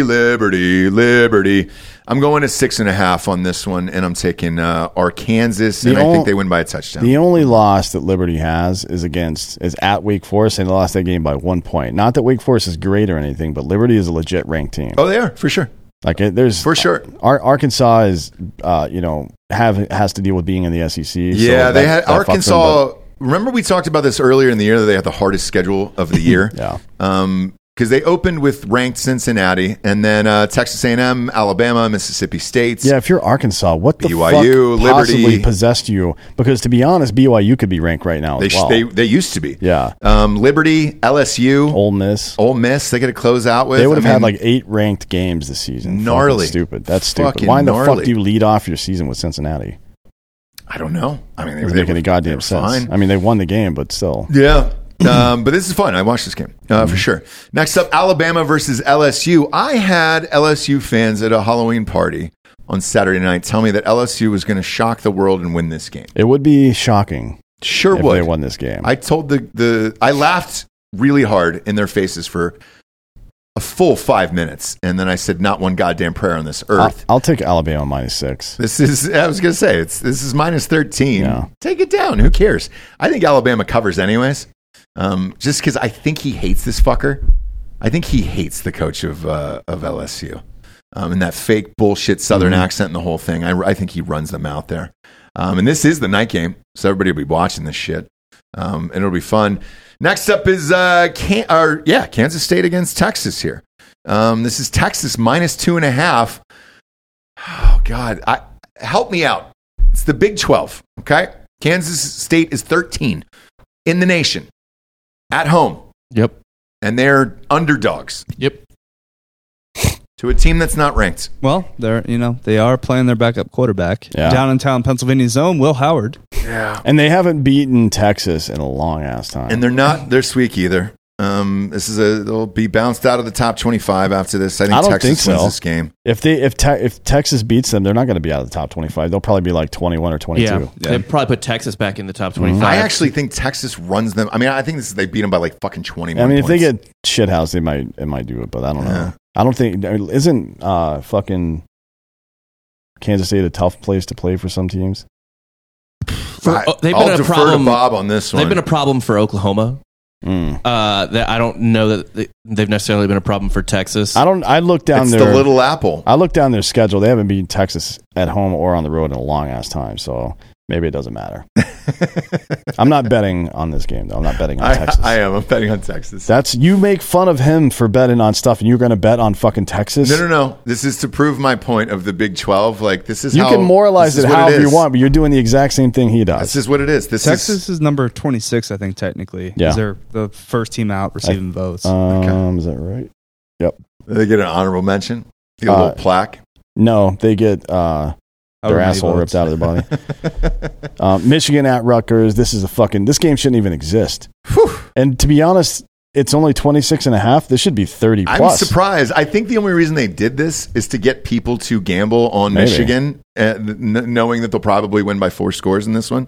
I'm going to 6.5 on this one, and I'm taking Arkansas, and I think they win by a touchdown. The only loss that Liberty has is at Wake Forest, and they lost that game by 1 point. Not that Wake Forest is great or anything, but Liberty is a legit ranked team. Oh, they are, for sure. There's for sure. Arkansas is, has to deal with being in the SEC. Yeah, they had Arkansas. Remember, we talked about this earlier in the year that they had the hardest schedule of the year. Yeah. Because they opened with ranked Cincinnati, and then Texas A&M, Alabama, Mississippi State. Yeah, if you're Arkansas, what the BYU, fuck possibly Liberty possessed you? Because to be honest, BYU could be ranked right now as well. They used to be. Yeah. Liberty, LSU, Ole Miss. They got to close out with. They would have had 8 ranked games this season. Gnarly. Fucking stupid. That's stupid. Fucking Why in the gnarly. fuck do you lead off your season with Cincinnati? I don't know. I mean, Doesn't make any goddamn sense. Fine. I mean, they won the game, but still. Yeah. But this is fun. I watched this game for sure. Next up, Alabama versus LSU. I had LSU fans at a Halloween party on Saturday night tell me that LSU was going to shock the world and win this game. It would be shocking. Sure if would. they won this game. I told I laughed really hard in their faces for a full 5 minutes, and then I said, "Not one goddamn prayer on this earth." I'll take Alabama -6. This is. I was going to say this is -13. Yeah. Take it down. Who cares? I think Alabama covers anyways. Just because I think he hates this fucker. I think he hates the coach of LSU and that fake bullshit Southern accent and the whole thing. I think he runs them out there. And this is the night game, so everybody will be watching this shit. And it'll be fun. Next up is Kansas State against Texas here. This is Texas -2.5. Oh, God. Help me out. It's the Big 12, okay? Kansas State is 13 in the nation. At home. Yep. And they're underdogs. Yep. To a team that's not ranked. Well, they are playing their backup quarterback. Yeah. Down in town, Pennsylvania's own, Will Howard. Yeah. And they haven't beaten Texas in a long ass time. And they're squeak either. They'll be bounced out of the top 25 after this. I think Texas wins this game. If Texas beats them, they're not going to be out of the top 25. They'll probably be like 21 or 22. Yeah. They'll probably put Texas back in the top 25. I actually think Texas runs them. I mean, I think they beat them by like fucking 21 I mean, points. if they get shithoused, it might do it, but I don't know. I don't think isn't fucking Kansas State a tough place to play for some teams? They've been I'll a defer problem. to Bob on this one. They've been a problem for Oklahoma. That I don't know that they've necessarily been a problem for Texas. I looked down it's their the little apple. I looked down their schedule. They haven't beaten Texas at home or on the road in a long ass time, so maybe it doesn't matter. I'm not betting on this game, though. I'm not betting on Texas. I am. I'm betting on Texas. You make fun of him for betting on stuff, and you're going to bet on fucking Texas? No. This is to prove my point of the Big 12. Like, this is you how... can moralize it however you is. want, but you're doing the exact same thing he does. This is what it is. Texas is number 26, I think, technically. Yeah. They're the first team out receiving votes. Is that right? Yep. They get an honorable mention. They get a little plaque. No, they get... their asshole ripped out of their body. Michigan at Rutgers. This game shouldn't even exist. Whew. And to be honest, it's only 26.5. This should be 30 plus. I'm surprised. I think the only reason they did this is to get people to gamble on Michigan, knowing that they'll probably win by 4 scores in this one.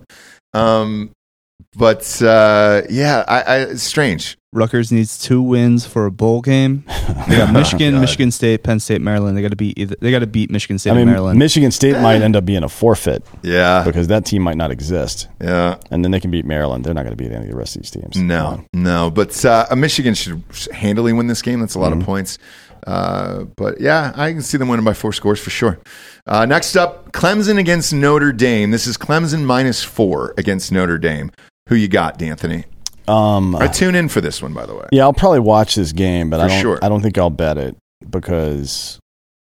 It's strange. Rutgers needs 2 wins for a bowl game. They got Michigan, Michigan State, Penn State, Maryland. They got to beat Michigan State and Maryland. Michigan State might end up being a forfeit. Yeah, because that team might not exist. Yeah, and then they can beat Maryland. They're not going to beat any of the rest of these teams. No. But Michigan should handily win this game. That's a lot of points. But yeah, I can see them winning by 4 scores for sure. Next up, Clemson against Notre Dame. This is Clemson -4 against Notre Dame. Who you got, D'Anthony? I tune in for this one, by the way. Yeah, I'll probably watch this game, but For I don't think I'll bet it because,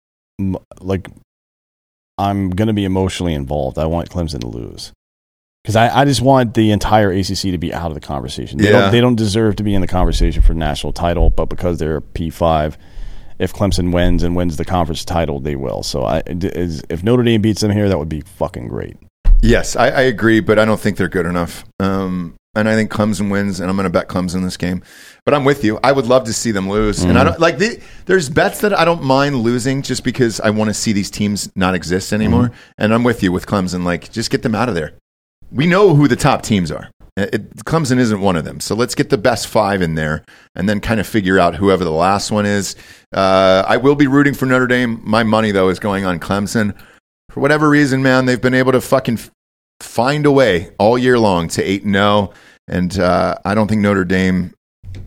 I'm going to be emotionally involved. I want Clemson to lose because I just want the entire ACC to be out of the conversation. They don't deserve to be in the conversation for national title, but because they're P5, if Clemson wins and wins the conference title, they will. So if Notre Dame beats them here, that would be fucking great. Yes, I agree, but I don't think they're good enough. And I think Clemson wins, and I'm going to bet Clemson this game. But I'm with you. I would love to see them lose. And I don't like. There's bets that I don't mind losing just because I want to see these teams not exist anymore. And I'm with you with Clemson. Like, just get them out of there. We know who the top teams are. Clemson isn't one of them. So let's get the best 5 in there and then kind of figure out whoever the last one is. I will be rooting for Notre Dame. My money, though, is going on Clemson. For whatever reason, man, they've been able to fucking find a way all year long to 8-0. And I don't think Notre Dame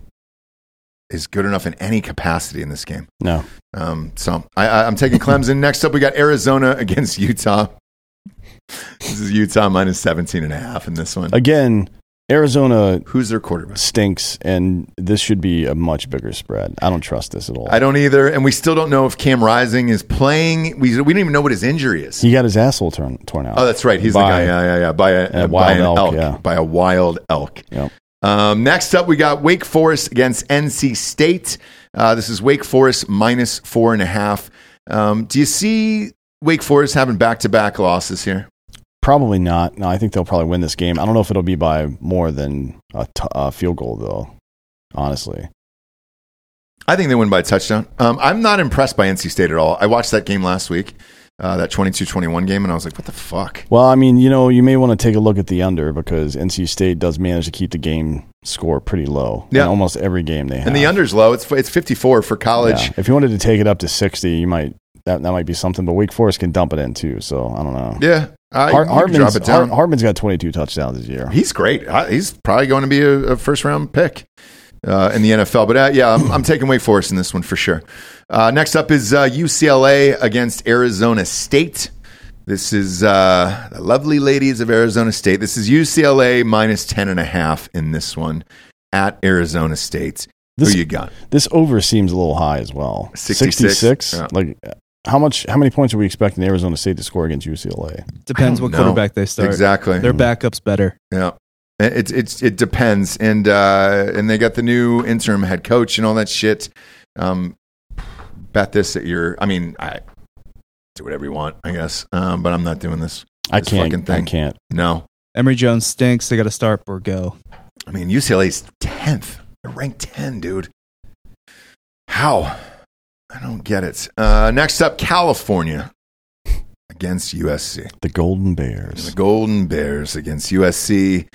is good enough in any capacity in this game. No. So I'm taking Clemson. Next up, we got Arizona against Utah. This is Utah minus 17.5 in this one. Again, Arizona, who's their quarterback, stinks, and this should be a much bigger spread. I don't trust this at all. I don't either, and we still don't know if Cam Rising is playing. We don't even know what his injury is. He got his asshole torn out. Oh, that's right. He's the guy. Yeah. By a wild elk. Yeah. By a wild elk. Yep. Next up, we got Wake Forest against NC State. This is Wake Forest minus 4.5. Do you see Wake Forest having back-to-back losses here? Probably not. No, I think they'll probably win this game. I don't know if it'll be by more than a field goal, though, honestly. I think they win by a touchdown. I'm not impressed by NC State at all. I watched that game last week, that 22-21 game, and I was like, what the fuck? Well, I mean, you may want to take a look at the under because NC State does manage to keep the game score pretty low in almost every game they have. And the under's low. It's 54 for college. Yeah. If you wanted to take it up to 60, you might that might be something, but Wake Forest can dump it in too, so I don't know. Yeah. Hartman's got 22 touchdowns this year. He's great. He's probably going to be a first-round pick in the NFL. But I'm taking Wake Forest in this one for sure. Next up is UCLA against Arizona State. This is the lovely ladies of Arizona State. This is UCLA minus 10.5 in this one at Arizona State. Who you got? This over seems a little high as well. 66? Yeah. Like, how many points are we expecting Arizona State to score against UCLA? Depends what quarterback they start. Exactly. Their backup's better. Yeah. It depends. And they got the new interim head coach and all that shit. Bet this at I do whatever you want, I guess. But I'm not doing this. I can't. No. Emory Jones stinks. They got to start or go. I mean, UCLA's 10th. They're ranked 10, dude. How? I don't get it. Next up, California against USC. The Golden Bears. The Golden Bears against USC.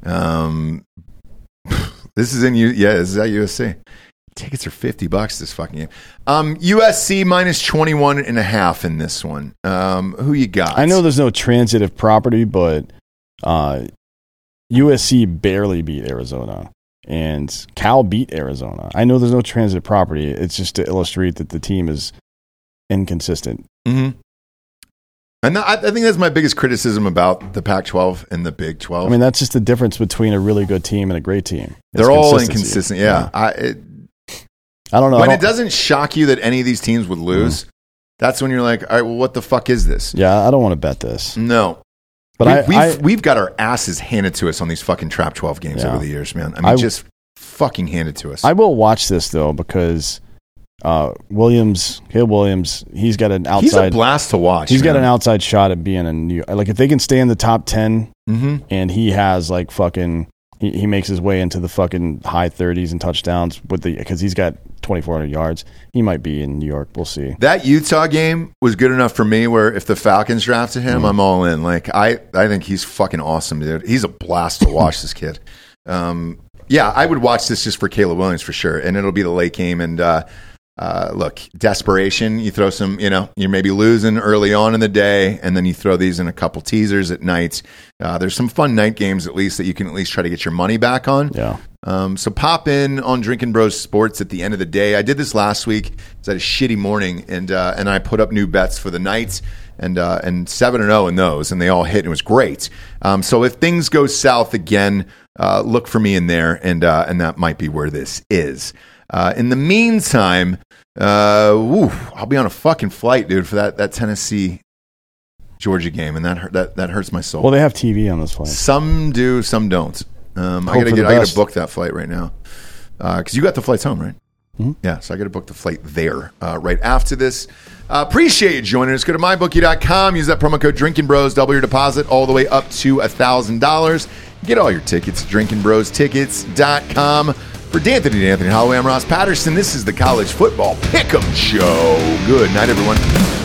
This is this is at USC. Tickets are $50 this fucking game. USC minus 21.5 in this one. Who you got? I know there's no transitive property, but USC barely beat Arizona. And Cal beat Arizona. I know there's no transitive property. It's just to illustrate that the team is inconsistent. Mm-hmm. And I think that's my biggest criticism about the Pac-12 and the Big 12. I mean, that's just the difference between a really good team and a great team. They're all inconsistent. Yeah. I don't know. When it doesn't shock you that any of these teams would lose, that's when you're like, all right, well, what the fuck is this? Yeah, I don't want to bet this. No. But we've got our asses handed to us on these fucking Trap 12 games over the years, man. I mean, just fucking handed to us. I will watch this, though, because Caleb Williams, he's got an outside... He's a blast to watch. He's got an outside shot at being in New York. Like, if they can stay in the top 10 and he has, like, fucking... He makes his way into the fucking high 30s and touchdowns because he's got 2,400 yards. He might be in New York. We'll see. That Utah game was good enough for me where if the Falcons drafted him, I'm all in. Like, I think he's fucking awesome, dude. He's a blast to watch, this kid. I would watch this just for Caleb Williams for sure. And it'll be the late game. And look, desperation. You throw some, you're maybe losing early on in the day, and then you throw these in a couple teasers at night. There's some fun night games at least that you can at least try to get your money back on. Yeah. So pop in on Drinking Bros Sports at the end of the day. I did this last week. It's at a shitty morning, and I put up new bets for the night, and 7-0 in those, and they all hit. And it was great. So if things go south again, look for me in there, and that might be where this is. In the meantime, I'll be on a fucking flight, dude, for that Tennessee Georgia game, and that hurts my soul. Well, they have TV on this flight. Some do, some don't. I gotta book that flight right now. Because you got the flights home, right? Yeah, so I got to book the flight there right after this. Appreciate you joining us. Go to mybookie.com. Use that promo code Drinking Bros. Double your deposit all the way up to $1,000. Get all your tickets at drinkingbrostickets.com. For D'Anthony Holloway, I'm Ross Patterson. This is the College Football Pick'em Show. Good night, everyone.